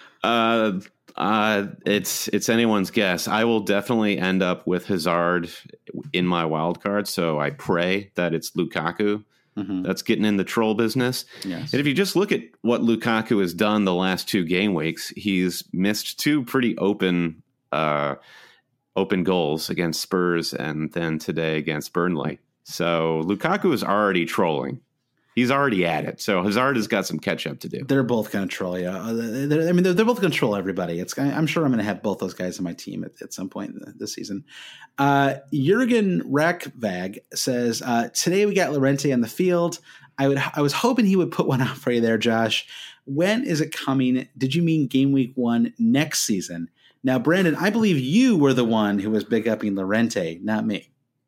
Uh, uh, it's it's anyone's guess. I will definitely end up with Hazard in my wild card, so I pray that it's Lukaku. Mm-hmm. That's getting in the troll business. Yes. And if you just look at what Lukaku has done the last two game weeks, he's missed two pretty open uh, open goals against Spurs and then today against Burnley. So Lukaku is already trolling. He's already at it. So Hazard has got some catch up to do. They're both going to troll you. They're, I mean, they're, they're both going to troll everybody. It's. I'm sure I'm going to have both those guys on my team at, at some point this season. Uh, Jurgen Rackvag says, uh, today we got Llorente on the field. I would. I was hoping he would put one out for you there, Josh. When is it coming? Did you mean game week one next season? Now, Brandon, I believe you were the one who was big upping Llorente, not me.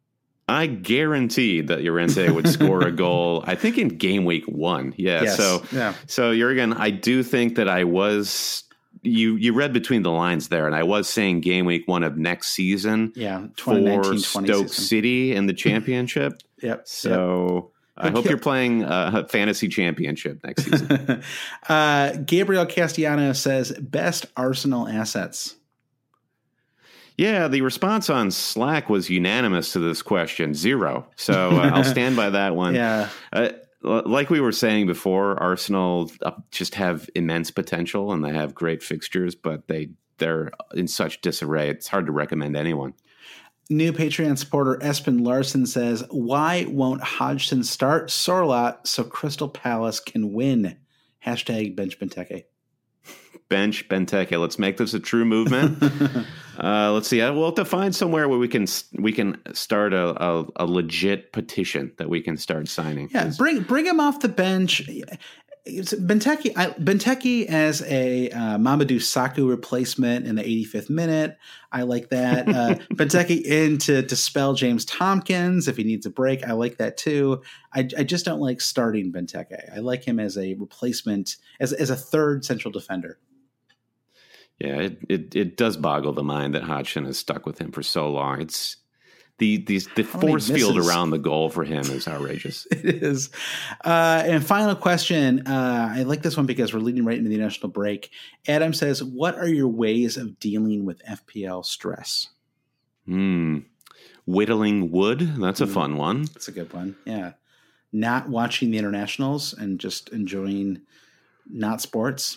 I guaranteed that Llorente would score a goal, I think in game week one. Yeah. Yes. So, yeah. so Jurgen, I do think that I was, you, you read between the lines there, and I was saying game week one of next season. Yeah. For Stoke season. City in the championship. Yep. So yep. I hope you're playing a fantasy championship next season. uh, Gabriel Castellano says best Arsenal assets. Yeah, the response on Slack was unanimous to this question, zero. So uh, I'll stand by that one. Yeah. Uh, like we were saying before, Arsenal just have immense potential and they have great fixtures, but they, they're in such disarray. It's hard to recommend anyone. New Patreon supporter Espen Larson says, why won't Hodgson start Sorloth so Crystal Palace can win? Hashtag bench Benteke. Bench Benteke. Let's make this a true movement. uh, let's see. We'll have to find somewhere where we can we can start a, a, a legit petition that we can start signing. Yeah, bring bring him off the bench. It's Benteke, I, Benteke as a uh, Mamadou Sakho replacement in the eighty-fifth minute. I like that. Uh, Benteke in to, to spell James Tompkins if he needs a break. I like that too. I, I just don't like starting Benteke. I like him as a replacement, as as a third central defender. Yeah, it, it, it does boggle the mind that Hodgson has stuck with him for so long. It's the the, the force field around the goal for him is outrageous. It is. Uh, and final question. Uh, I like this one because we're leading right into the national break. Adam says, what are your ways of dealing with F P L stress? Hmm. Whittling wood. That's a fun one. That's a good one. Yeah. Not watching the internationals and just enjoying not sports.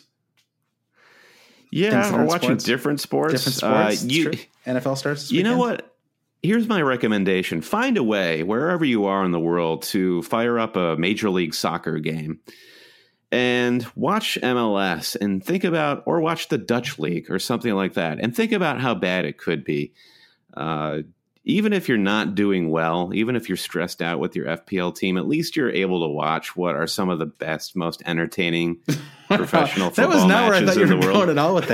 Yeah, or watching sports. different sports. Different sports. Uh, you, N F L starts this You weekend. know what? Here's my recommendation. Find a way, wherever you are in the world, to fire up a Major League Soccer game and watch M L S and think about, or watch the Dutch League or something like that, and think about how bad it could be. Uh, even if you're not doing well, even if you're stressed out with your F P L team, at least you're able to watch what are some of the best, most entertaining professional football matches in the world. That was not where I thought you were going at all with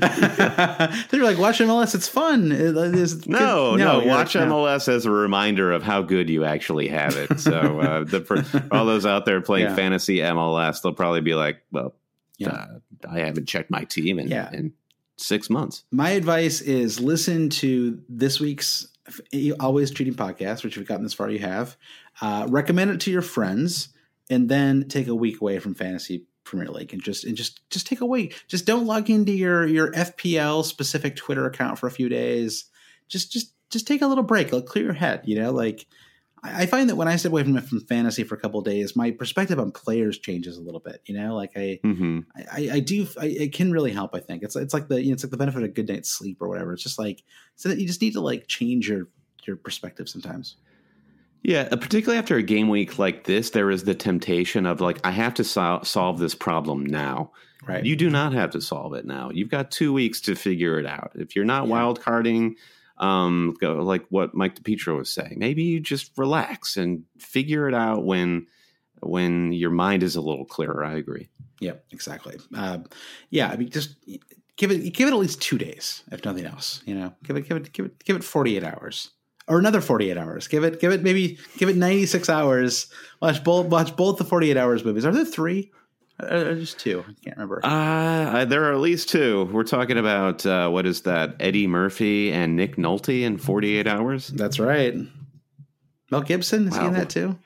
that. You're like, watch M L S, it's fun. It is no, no, no, watch like, M L S no. as a reminder of how good you actually have it. So uh, the, for all those out there playing yeah. fantasy M L S, they'll probably be like, well, yeah. uh, I haven't checked my team in, yeah. in six months. My advice is listen to this week's Always Cheating podcast, which you've gotten this far, you have. Uh, recommend it to your friends, and then take a week away from Fantasy Premier League, and just and just just take a week. Just don't log into your your F P L specific Twitter account for a few days. Just just just take a little break. Like, clear your head. You know, like I, I find that when I step away from from fantasy for a couple of days, my perspective on players changes a little bit. You know, like I mm-hmm. I, I do I, it can really help. I think it's it's like the you know, it's like the benefit of a good night's sleep or whatever. It's just like so that you just need to like change your your perspective sometimes. Yeah, particularly after a game week like this, there is the temptation of like, I have to sol- solve this problem now. Right. You do not have to solve it now. You've got two weeks to figure it out. If you're not yeah. wild carding, um, go, like what Mike DiPietro was saying, maybe you just relax and figure it out when when your mind is a little clearer. I agree. Yeah, exactly. Uh, yeah, I mean, just give it give it at least two days, if nothing else. You know, give it give it give it give it forty-eight hours. Or another forty-eight hours. Give it, give it, maybe give it ninety-six hours. Watch both, watch both the forty-eight hours movies. Are there three? Or are there just two? I can't remember. Uh, there are at least two. We're talking about uh, what is that? Eddie Murphy and Nick Nolte in forty-eight hours. That's right. Mel Gibson is wow. he in that too?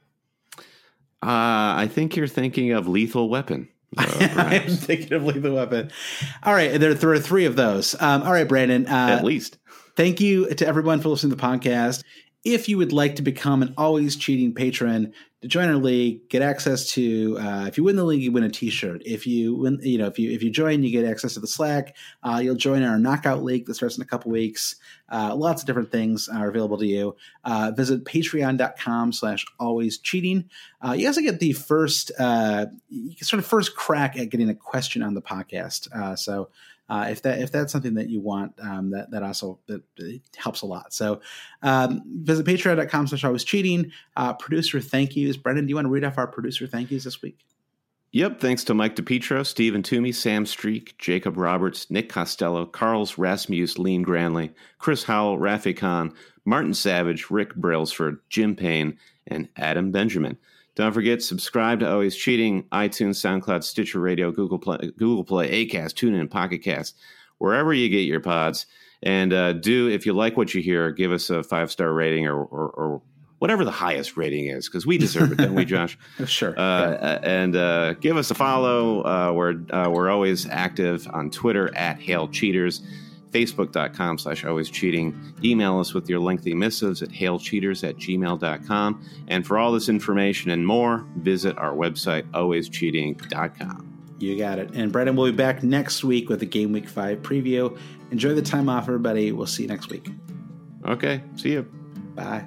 Uh, I think you're thinking of Lethal Weapon. Uh, I'm thinking of Lethal Weapon. All right, there, there are three of those. Um, all right, Brandon. Uh, at least. Thank you to everyone for listening to the podcast. If you would like to become an Always Cheating patron, to join our league, get access to, uh, if you win the league, you win a t-shirt. If you win, you know, if you, if you join, you get access to the Slack. Uh, you'll join our knockout league that starts in a couple weeks. Uh, lots of different things are available to you. Uh, visit patreon.com slash always cheating. Uh, you also get the first, uh, sort of first crack at getting a question on the podcast. Uh, so, Uh, if that if that's something that you want, um, that that also that, that helps a lot. So um, visit patreon.com slash always cheating. Uh, producer thank yous. Brendan, do you want to read off our producer thank yous this week? Yep. Thanks to Mike DiPietro, Stephen Toomey, Sam Streak, Jacob Roberts, Nick Costello, Carls Rasmus, Lean Granley, Chris Howell, Rafi Khan, Martin Savage, Rick Brailsford, Jim Payne, and Adam Benjamin. Don't forget, subscribe to Always Cheating, iTunes, SoundCloud, Stitcher Radio, Google Play, Google Play, Acast, TuneIn, Pocket Cast, wherever you get your pods. And uh, do, if you like what you hear, give us a five-star rating or, or, or whatever the highest rating is, because we deserve it, don't we, Josh? Sure. Uh, yeah. And uh, give us a follow. Uh, we're uh, we're always active on Twitter at Hail Cheaters. Facebook.com slash always cheating. Email us with your lengthy missives at hailcheaters at gmail dot com. And for all this information and more, visit our website, always cheating dot com. You got it. And Brendan will be back next week with the Game Week five preview. Enjoy the time off, everybody. We'll see you next week. Okay. See you. Bye.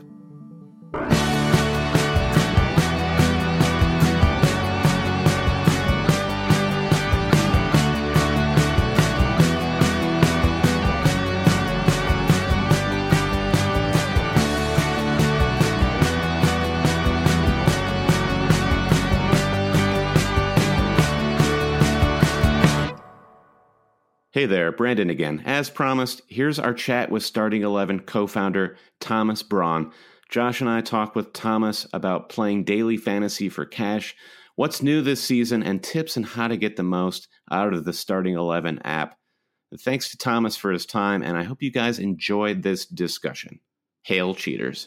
Hey there, Brandon again. As promised, here's our chat with Starting eleven co-founder Thomas Braun. Josh and I talked with Thomas about playing daily fantasy for cash, what's new this season, and tips on how to get the most out of the Starting eleven app. Thanks to Thomas for his time, and I hope you guys enjoyed this discussion. Hail cheaters.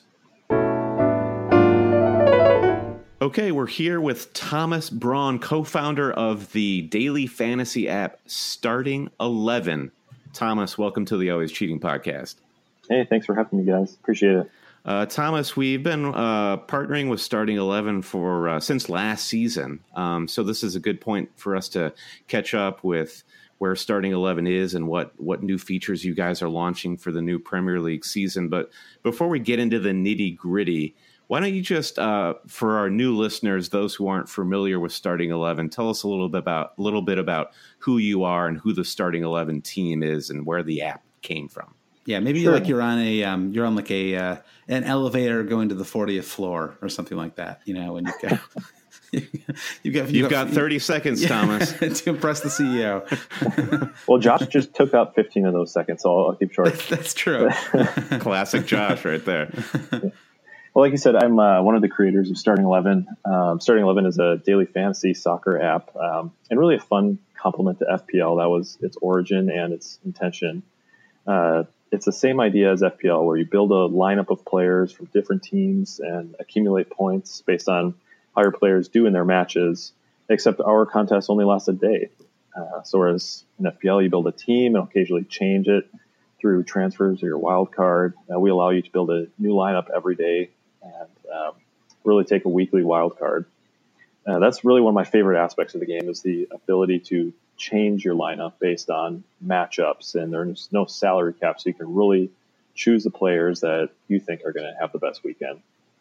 Okay, we're here with Thomas Braun, co-founder of the daily fantasy app Starting eleven. Thomas, welcome to the Always Cheating podcast. Hey, thanks for having me, guys. Appreciate it. Uh, Thomas, we've been uh, partnering with Starting eleven for uh, since last season, um, so this is a good point for us to catch up with where Starting eleven is and what, what new features you guys are launching for the new Premier League season. But before we get into the nitty-gritty, why don't you just, uh, for our new listeners, those who aren't familiar with Starting eleven, tell us a little bit about, little bit about who you are and who the Starting eleven team is and where the app came from. Yeah, maybe sure. like you're on a um, you're on like a uh, an elevator going to the fortieth floor or something like that. You know, and you've got you've got you've, you've got, got thirty you, seconds, yeah, Thomas, to impress the C E O. Well, Josh just took up fifteen of those seconds, so I'll, I'll keep short. That's, that's true. Classic Josh, right there. Well, like you said, I'm uh, one of the creators of Starting eleven. Um, Starting eleven is a daily fantasy soccer app, um, and really a fun complement to F P L. That was its origin and its intention. Uh, It's the same idea as F P L, where you build a lineup of players from different teams and accumulate points based on how your players do in their matches, except our contest only lasts a day. Uh, so whereas in F P L, you build a team and occasionally change it through transfers or your wild card. Uh, we allow you to build a new lineup every day and um, really take a weekly wild card. Uh, that's really one of my favorite aspects of the game is the ability to change your lineup based on matchups, and there's no salary cap, so you can really choose the players that you think are going to have the best weekend.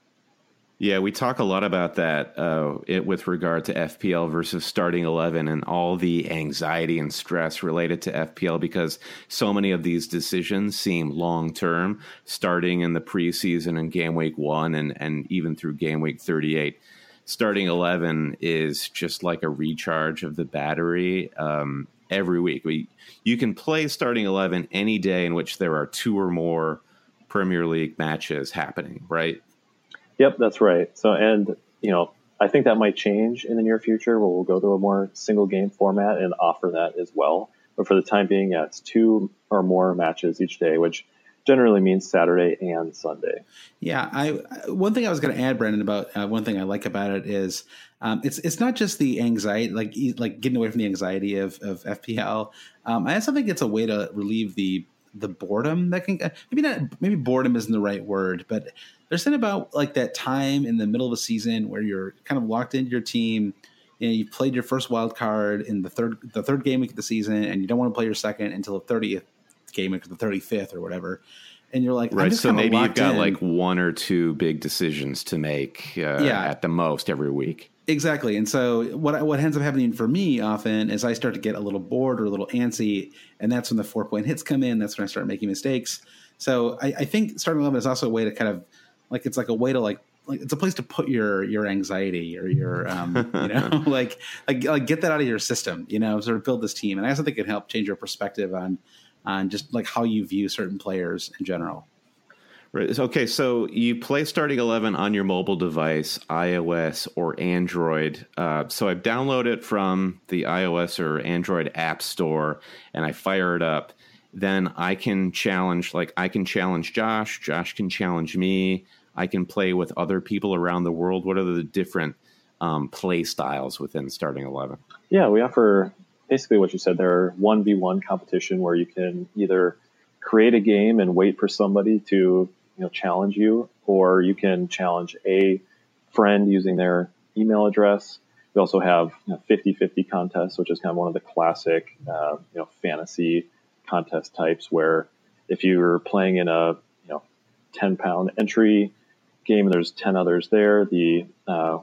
Yeah, we talk a lot about that uh, it, with regard to F P L versus Starting eleven and all the anxiety and stress related to F P L because so many of these decisions seem long-term, starting in the preseason and game week one and, and even through game week thirty-eight. Starting eleven is just like a recharge of the battery um, every week. We, you can play Starting eleven any day in which there are two or more Premier League matches happening, right? Yep, that's right. So, and, you know, I think that might change in the near future where we'll go to a more single game format and offer that as well. But for the time being, yeah, it's two or more matches each day, which generally means Saturday and Sunday. Yeah, I one thing I was going to add, Brandon, about uh, one thing I like about it is um, it's it's not just the anxiety, like like getting away from the anxiety of, of F P L. Um, I also think it's a way to relieve the the boredom that can maybe not maybe boredom isn't the right word, but there's something about like that time in the middle of a season where you're kind of locked into your team. You know, you've played your first wild card in the third the third game week of the season, and you don't want to play your second until the thirtieth game week, the thirty-fifth or whatever. And you're like, right. So maybe you've got in. like one or two big decisions to make uh, yeah. at the most every week. Exactly. And so what what ends up happening for me often is I start to get a little bored or a little antsy, and that's when the four point hits come in. That's when I start making mistakes. So I, I think Starting eleven is also a way to kind of like it's like a way to like like it's a place to put your your anxiety or your um you know like like like get that out of your system. You know, sort of build this team, and I also think it can help change your perspective on on just like how you view certain players in general. Right. Okay, so you play Starting eleven on your mobile device, iOS or Android. Uh, so I've downloaded it from the iOS or Android app store, and I fire it up. Then I can challenge, like I can challenge Josh. Josh can challenge me. I can play with other people around the world. What are the different um, play styles within Starting eleven? Yeah, we offer basically what you said there, one v one competition where you can either create a game and wait for somebody to you know challenge you, or you can challenge a friend using their email address. We also have you know, fifty-fifty contests, which is kind of one of the classic uh, you know fantasy contest types, where if you're playing in a you know ten pound entry game and there's ten others there, the uh,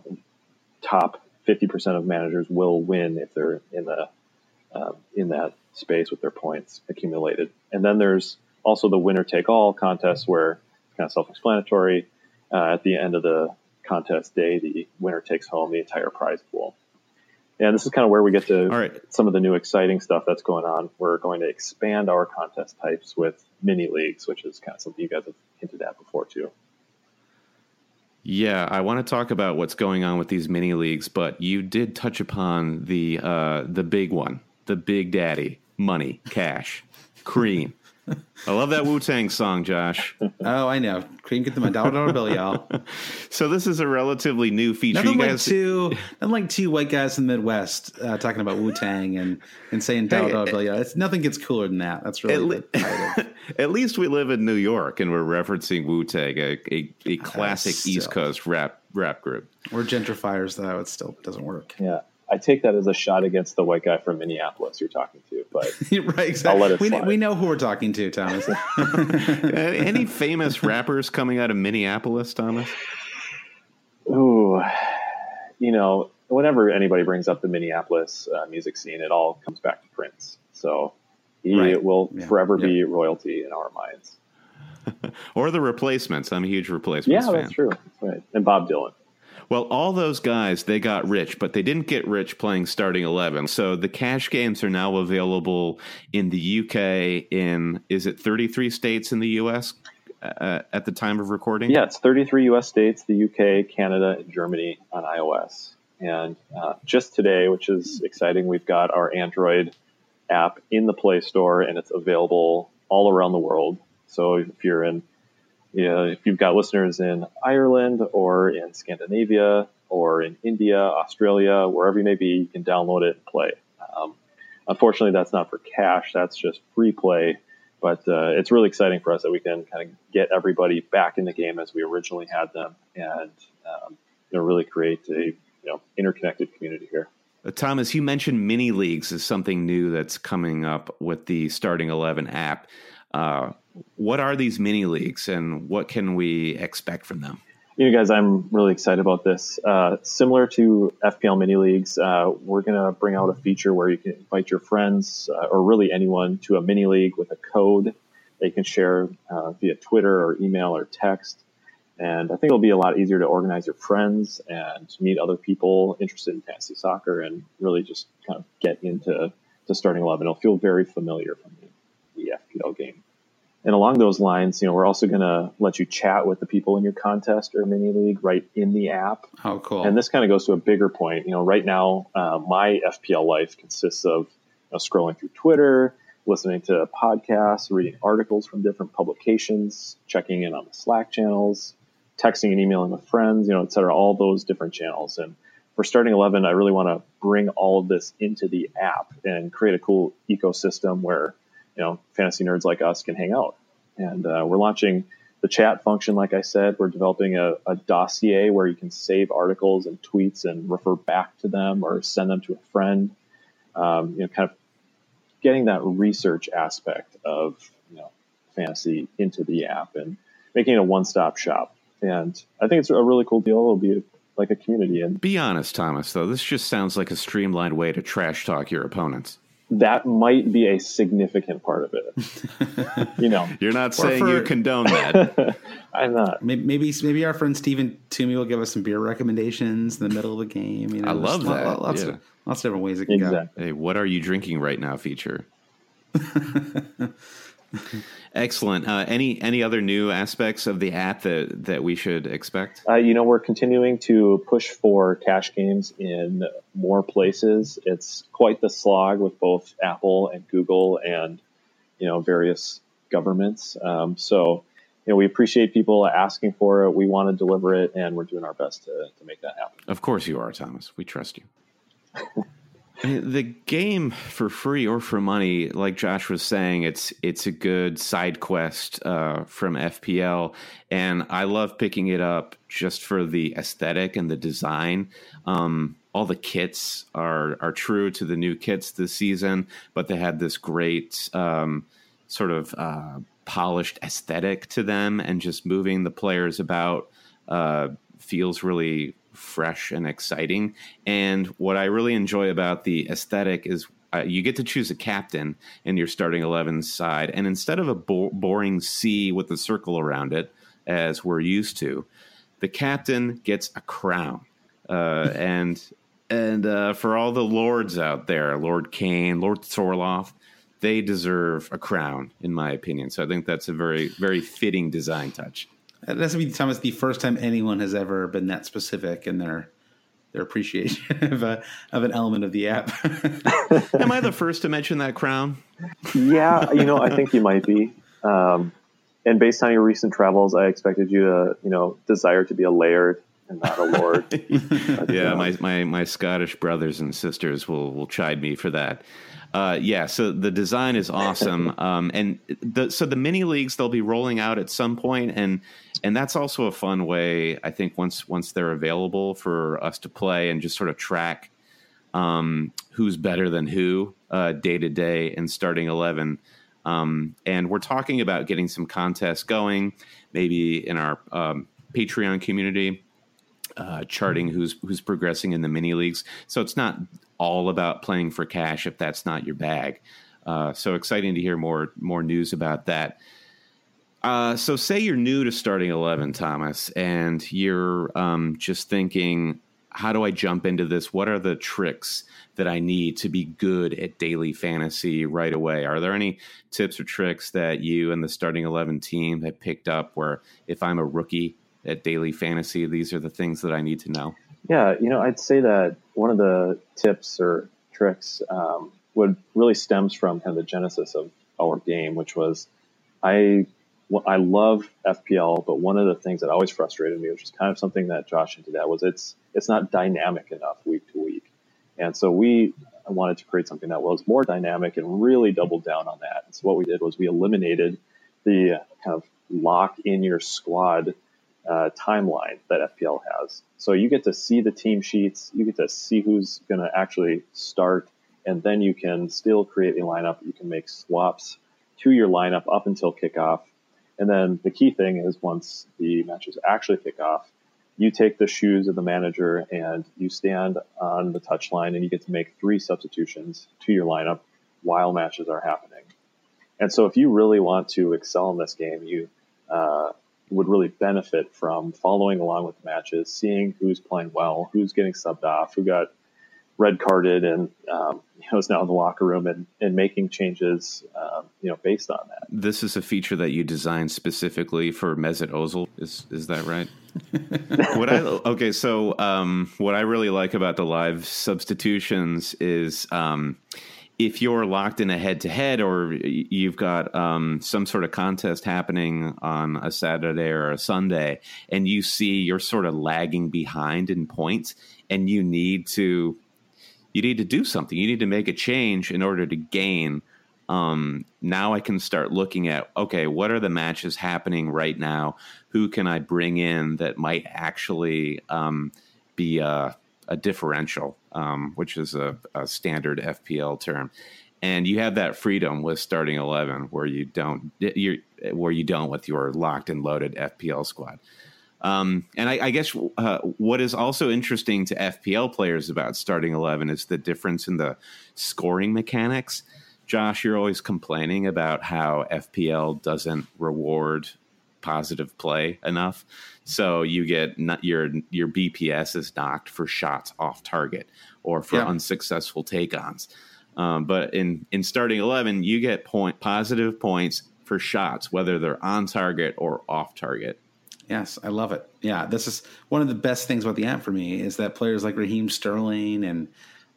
top fifty percent of managers will win if they're in the uh, in that space with their points accumulated. And then there's also the winner take all contest, where it's kind of self-explanatory. Uh, at the end of the contest day, the winner takes home the entire prize pool. And this is kind of where we get to All right. some of the new exciting stuff that's going on. We're going to expand our contest types with mini leagues, which is kind of something you guys have hinted at before too. Yeah, I want to talk about what's going on with these mini leagues, but you did touch upon the uh, the big one, the big daddy, money, cash, cream. I love that Wu-Tang song, Josh. Oh, I know. Cream get to my dollar dollar bill, y'all. So this is a relatively new feature. Nothing you like guys, two, nothing like two white guys in the Midwest uh, talking about Wu-Tang and, and saying dollar Hey, dollar bill, y'all. It's nothing gets cooler than that. That's really At, the le- title. At least we live in New York, and we're referencing Wu-Tang, a, a, a classic still. East Coast rap rap group. We're gentrifiers, though. It still doesn't work. Yeah. I take that as a shot against the white guy from Minneapolis you're talking to, but Right, exactly. I'll let it we, slide. we know who we're talking to, Thomas. Uh, Any famous rappers coming out of Minneapolis, Thomas? Ooh, you know, whenever anybody brings up the Minneapolis uh, music scene, it all comes back to Prince. So he Right. will Yeah. forever Yeah. be royalty in our minds. Or the Replacements. I'm a huge Replacements Yeah, fan. that's true. That's right. And Bob Dylan. Well, all those guys, they got rich, but they didn't get rich playing starting eleven. So the cash games are now available in the U K, in, is it thirty-three states in the U S uh, at the time of recording? Yeah, it's thirty-three U S states, the U K, Canada, and Germany on iOS. And uh, just today, which is exciting, we've got our Android app in the Play Store, and it's available all around the world. So if you're in, you know, if you've got listeners in Ireland or in Scandinavia or in India, Australia, wherever you may be, you can download it and play. Um, unfortunately, that's not for cash. That's just free play. But uh, it's really exciting for us that we can kind of get everybody back in the game as we originally had them, and um, you know, really create a you know interconnected community here. Uh, Thomas, you mentioned mini leagues as something new that's coming up with the Starting eleven app. Uh, what are these mini leagues, and what can we expect from them? You know, guys, I'm really excited about this. Uh, similar to F P L mini leagues, uh, we're going to bring out a feature where you can invite your friends uh, or really anyone to a mini league with a code they can share uh, via Twitter or email or text. And I think it'll be a lot easier to organize your friends and meet other people interested in fantasy soccer and really just kind of get into to Starting eleven. It'll feel very familiar from the, the F P L game. And along those lines, you know, we're also going to let you chat with the people in your contest or mini league right in the app. Oh, cool. And this kind of goes to a bigger point. You know, right now, uh, my F P L life consists of you know, scrolling through Twitter, listening to podcasts, reading articles from different publications, checking in on the Slack channels, texting and emailing with friends, you know, et cetera, all those different channels. And for Starting eleven, I really want to bring all of this into the app and create a cool ecosystem where you know, fantasy nerds like us can hang out. And uh, we're launching the chat function, like I said. We're developing a, a dossier where you can save articles and tweets and refer back to them or send them to a friend. Um, you know, kind of getting that research aspect of you know fantasy into the app and making it a one-stop shop. And I think it's a really cool deal. It'll be like a community. And Be honest, Thomas, though. This just sounds like a streamlined way to trash talk your opponents. that might be a significant part of it. You know, You're not saying for- you condone that. I'm not. Maybe, maybe maybe our friend Stephen Toomey will give us some beer recommendations in the middle of the game. You know, I love there's lo- that, Lots, yeah. of, lots of different ways it can Exactly. Hey, what are you drinking right now, feature? Excellent. Uh, any any other new aspects of the app that, that we should expect? Uh, you know, we're continuing to push for cash games in more places. It's quite the slog with both Apple and Google and, you know, various governments. Um, so, you know, we appreciate people asking for it. We want to deliver it, and we're doing our best to, to make that happen. Of course you are, Thomas. We trust you. I mean, the game, for free or for money, like Josh was saying, it's it's a good side quest uh, from F P L, and I love picking it up just for the aesthetic and the design. Um, all the kits are are true to the new kits this season, but they had this great um, sort of uh, polished aesthetic to them, and just moving the players about uh, feels really fresh and exciting. And what I really enjoy about the aesthetic is uh, you get to choose a captain in your starting eleven side, and instead of a bo- boring C with a circle around it, as we're used to, the captain gets a crown. Uh, and and uh, for all the lords out there, Lord Kane, Lord Thorloth, they deserve a crown, in my opinion. So I think that's a very, very fitting design touch. That doesn't mean, Thomas, the first time anyone has ever been that specific in their their appreciation of a of an element of the app. Am I the first to mention that crown? Yeah, you know, I think you might be. Um, and based on your recent travels, I expected you to, you know, desire to be a laird and not a lord. But, yeah, um, my, my my Scottish brothers and sisters will will chide me for that. Uh, yeah, so the design is awesome, um, and the, so the mini leagues they'll be rolling out at some point, and and that's also a fun way, I think, once once they're available for us to play and just sort of track um, who's better than who uh, day to day in starting eleven. Um, and we're talking about getting some contests going, maybe in our um, Patreon community. Uh, charting who's who's progressing in the mini leagues, so it's not all about playing for cash if that's not your bag. Uh, so exciting to hear more more news about that. Uh, so say you're new to starting eleven, Thomas, and you're um, just thinking, how do I jump into this? What are the tricks that I need to be good at daily fantasy right away? Are there any tips or tricks that you and the starting eleven team have picked up where if I'm a rookie at daily fantasy, these are the things that I need to know? Yeah, you know, I'd say that one of the tips or tricks um, would really stems from kind of the genesis of our game, which was I I love F P L, but one of the things that always frustrated me, which is kind of something that Josh hinted at, was it's it's not dynamic enough week to week. And so we wanted to create something that was more dynamic and really doubled down on that. And so what we did was we eliminated the kind of lock in your squad Uh, timeline that F P L has. So you get to see the team sheets, you get to see who's going to actually start, and then you can still create a lineup. You can make swaps to your lineup up until kickoff. And then the key thing is once the matches actually kick off, you take the shoes of the manager and you stand on the touchline and you get to make three substitutions to your lineup while matches are happening. And so if you really want to excel in this game, you uh, would really benefit from following along with the matches, seeing who's playing well, who's getting subbed off, who got red carded and um, you know, is now in the locker room and, and making changes um, you know, based on that. This is a feature that you designed specifically for Mesut Ozil. Is is that right? what I okay, so um, what I really like about the live substitutions is um, if you're locked in a head-to-head or you've got um, some sort of contest happening on a Saturday or a Sunday and you see you're sort of lagging behind in points and you need to you need to do something. You need to make a change in order to gain. Um, now I can start looking at, okay, what are the matches happening right now? Who can I bring in that might actually um, be a, a differential? Um, which is a, a standard F P L term, and you have that freedom with starting eleven, where you don't you're where you don't with your locked and loaded F P L squad. Um, and I, I guess uh, what is also interesting to F P L players about starting eleven is the difference in the scoring mechanics. Josh, you're always complaining about how F P L doesn't reward positive play enough. So you get not, your your B P S is knocked for shots off target or for yeah. unsuccessful take-ons. Um, but in, in starting eleven, you get point positive points for shots, whether they're on target or off target. Yes, I love it. Yeah, this is one of the best things about the app for me is that players like Raheem Sterling and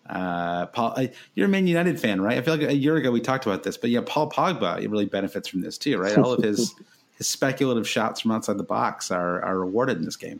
uh, Paul. I, you're a Man United fan, right? I feel like a year ago we talked about this, but yeah, Paul Pogba, he really benefits from this too, right? All of his his speculative shots from outside the box are are rewarded in this game.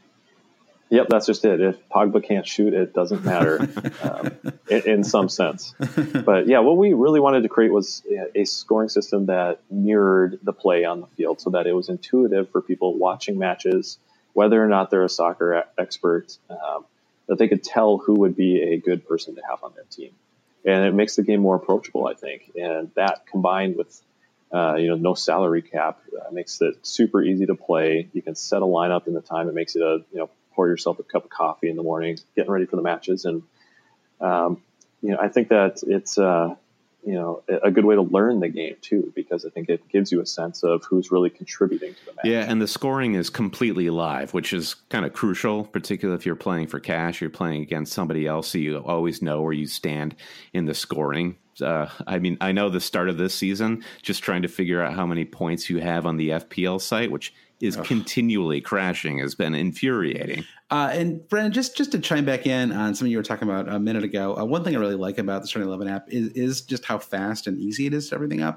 Yep, that's just it. If Pogba can't shoot, it doesn't matter um, in, in some sense. But yeah, what we really wanted to create was a scoring system that mirrored the play on the field so that it was intuitive for people watching matches, whether or not they're a soccer expert, um, that they could tell who would be a good person to have on their team. And it makes the game more approachable, I think. And that combined with Uh, you know, no salary cap uh, makes it super easy to play. You can set a lineup in the time. It makes it a, you know, pour yourself a cup of coffee in the morning, getting ready for the matches. And, um, you know, I think that it's, uh, you know, a good way to learn the game too, because I think it gives you a sense of who's really contributing to the match. Yeah. And the scoring is completely live, which is kind of crucial, particularly if you're playing for cash, you're playing against somebody else. So you always know where you stand in the scoring. Uh, I mean, I know the start of this season, just trying to figure out how many points you have on the F P L site, which is Ugh. continually crashing, has been infuriating. Uh, and Brandon, just, just to chime back in on something you were talking about a minute ago, uh, one thing I really like about the Starting eleven app is, is just how fast and easy it is to set everything up.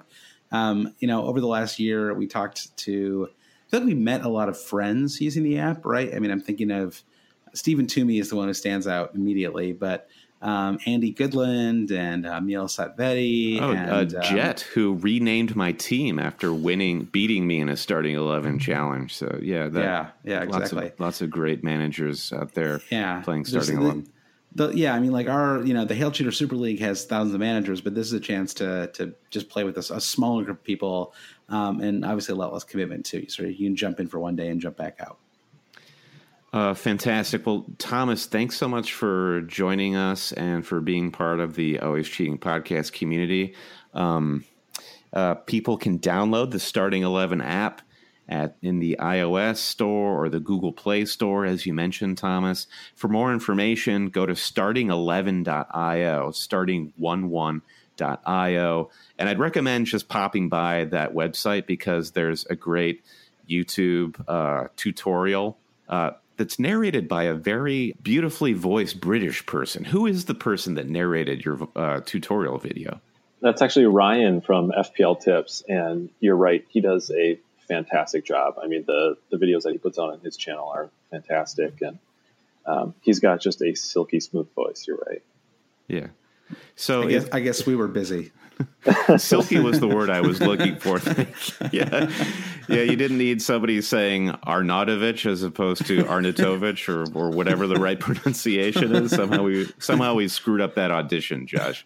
um, you know, over the last year, we talked to, I feel like we met a lot of friends using the app, right? I mean, I'm thinking of Stephen Toomey is the one who stands out immediately, but um, Andy Goodland and uh, Emil Satvetti. Oh, and, uh, Jet, um, who renamed my team after winning, beating me in a starting eleven challenge. So, yeah. That, yeah, yeah, exactly. Lots of, lots of great managers out there yeah, playing starting the, eleven. The, yeah, I mean, like our, you know, the Hail Cheater Super League has thousands of managers, but this is a chance to to just play with a, a smaller group of people, um, and obviously a lot less commitment too. So you can jump in for one day and jump back out. Uh, fantastic. Well, Thomas, thanks so much for joining us and for being part of the Always Cheating podcast community. Um, uh, people can download the Starting eleven app at in the iOS store or the Google Play Store, as you mentioned, Thomas. For more information, go to starting eleven dot io, starting eleven dot io. And I'd recommend just popping by that website because there's a great YouTube uh, tutorial uh, that's narrated by a very beautifully voiced British person. Who is the person that narrated your uh, tutorial video? That's actually Ryan from F P L Tips. And you're right, he does a fantastic job. I mean, the, the videos that he puts on on his channel are fantastic. And um, he's got just a silky smooth voice. You're right. Yeah. So I guess, if, I guess we were busy. Silky was the word I was looking for. yeah, yeah. You didn't need somebody saying Arnautovic as opposed to Arnautovic or or whatever the right pronunciation is. Somehow we somehow we screwed up that audition, Josh.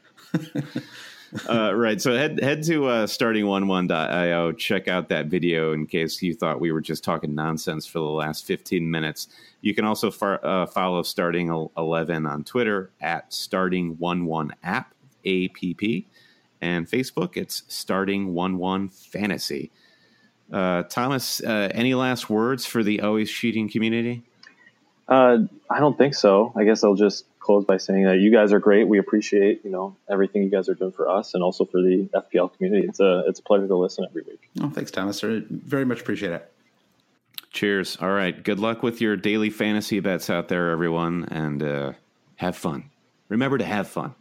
Uh, right. So head head to uh, starting eleven dot io. Check out that video in case you thought we were just talking nonsense for the last fifteen minutes. You can also far, uh, follow Starting eleven on Twitter at Starting eleven app, A P P. And Facebook, it's Starting eleven Fantasy. Uh, Thomas, uh, any last words for the Always Cheating community? Uh, I don't think so. I guess I'll just close by saying that you guys are great. We appreciate, you know, everything you guys are doing for us and also for the F P L community. It's a it's a pleasure to listen every week. Oh, thanks, Thomas. I very much appreciate it. Cheers. All right. Good luck with your daily fantasy bets out there, everyone, and uh, have fun. Remember to have fun.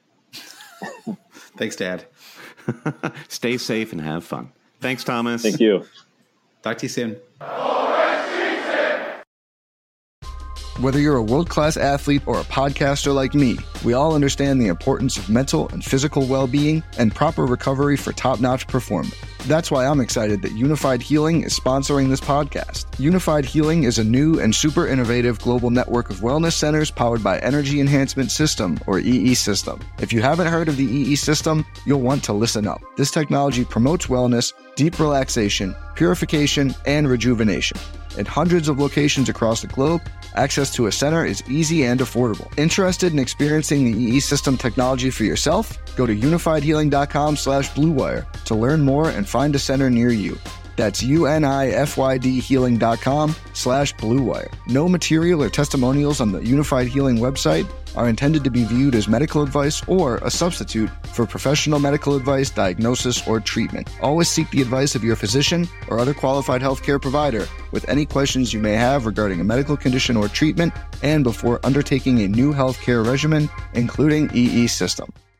Thanks, Dad. Stay safe and have fun. Thanks, Thomas. Thank you. Talk to you soon. Whether you're a world-class athlete or a podcaster like me, we all understand the importance of mental and physical well-being and proper recovery for top-notch performance. That's why I'm excited that Unified Healing is sponsoring this podcast. Unified Healing is a new and super innovative global network of wellness centers powered by Energy Enhancement System, or E E System. If you haven't heard of the E E System, you'll want to listen up. This technology promotes wellness, deep relaxation, purification, and rejuvenation. At hundreds of locations across the globe, access to a center is easy and affordable. Interested in experiencing the E E System technology for yourself? Go to unified healing dot com slash blue wire to learn more and find a center near you. That's unified healing dot com slash blue wire. No material or testimonials on the Unified Healing website are intended to be viewed as medical advice or a substitute for professional medical advice, diagnosis, or treatment. Always seek the advice of your physician or other qualified healthcare provider with any questions you may have regarding a medical condition or treatment and before undertaking a new healthcare regimen, including E E System.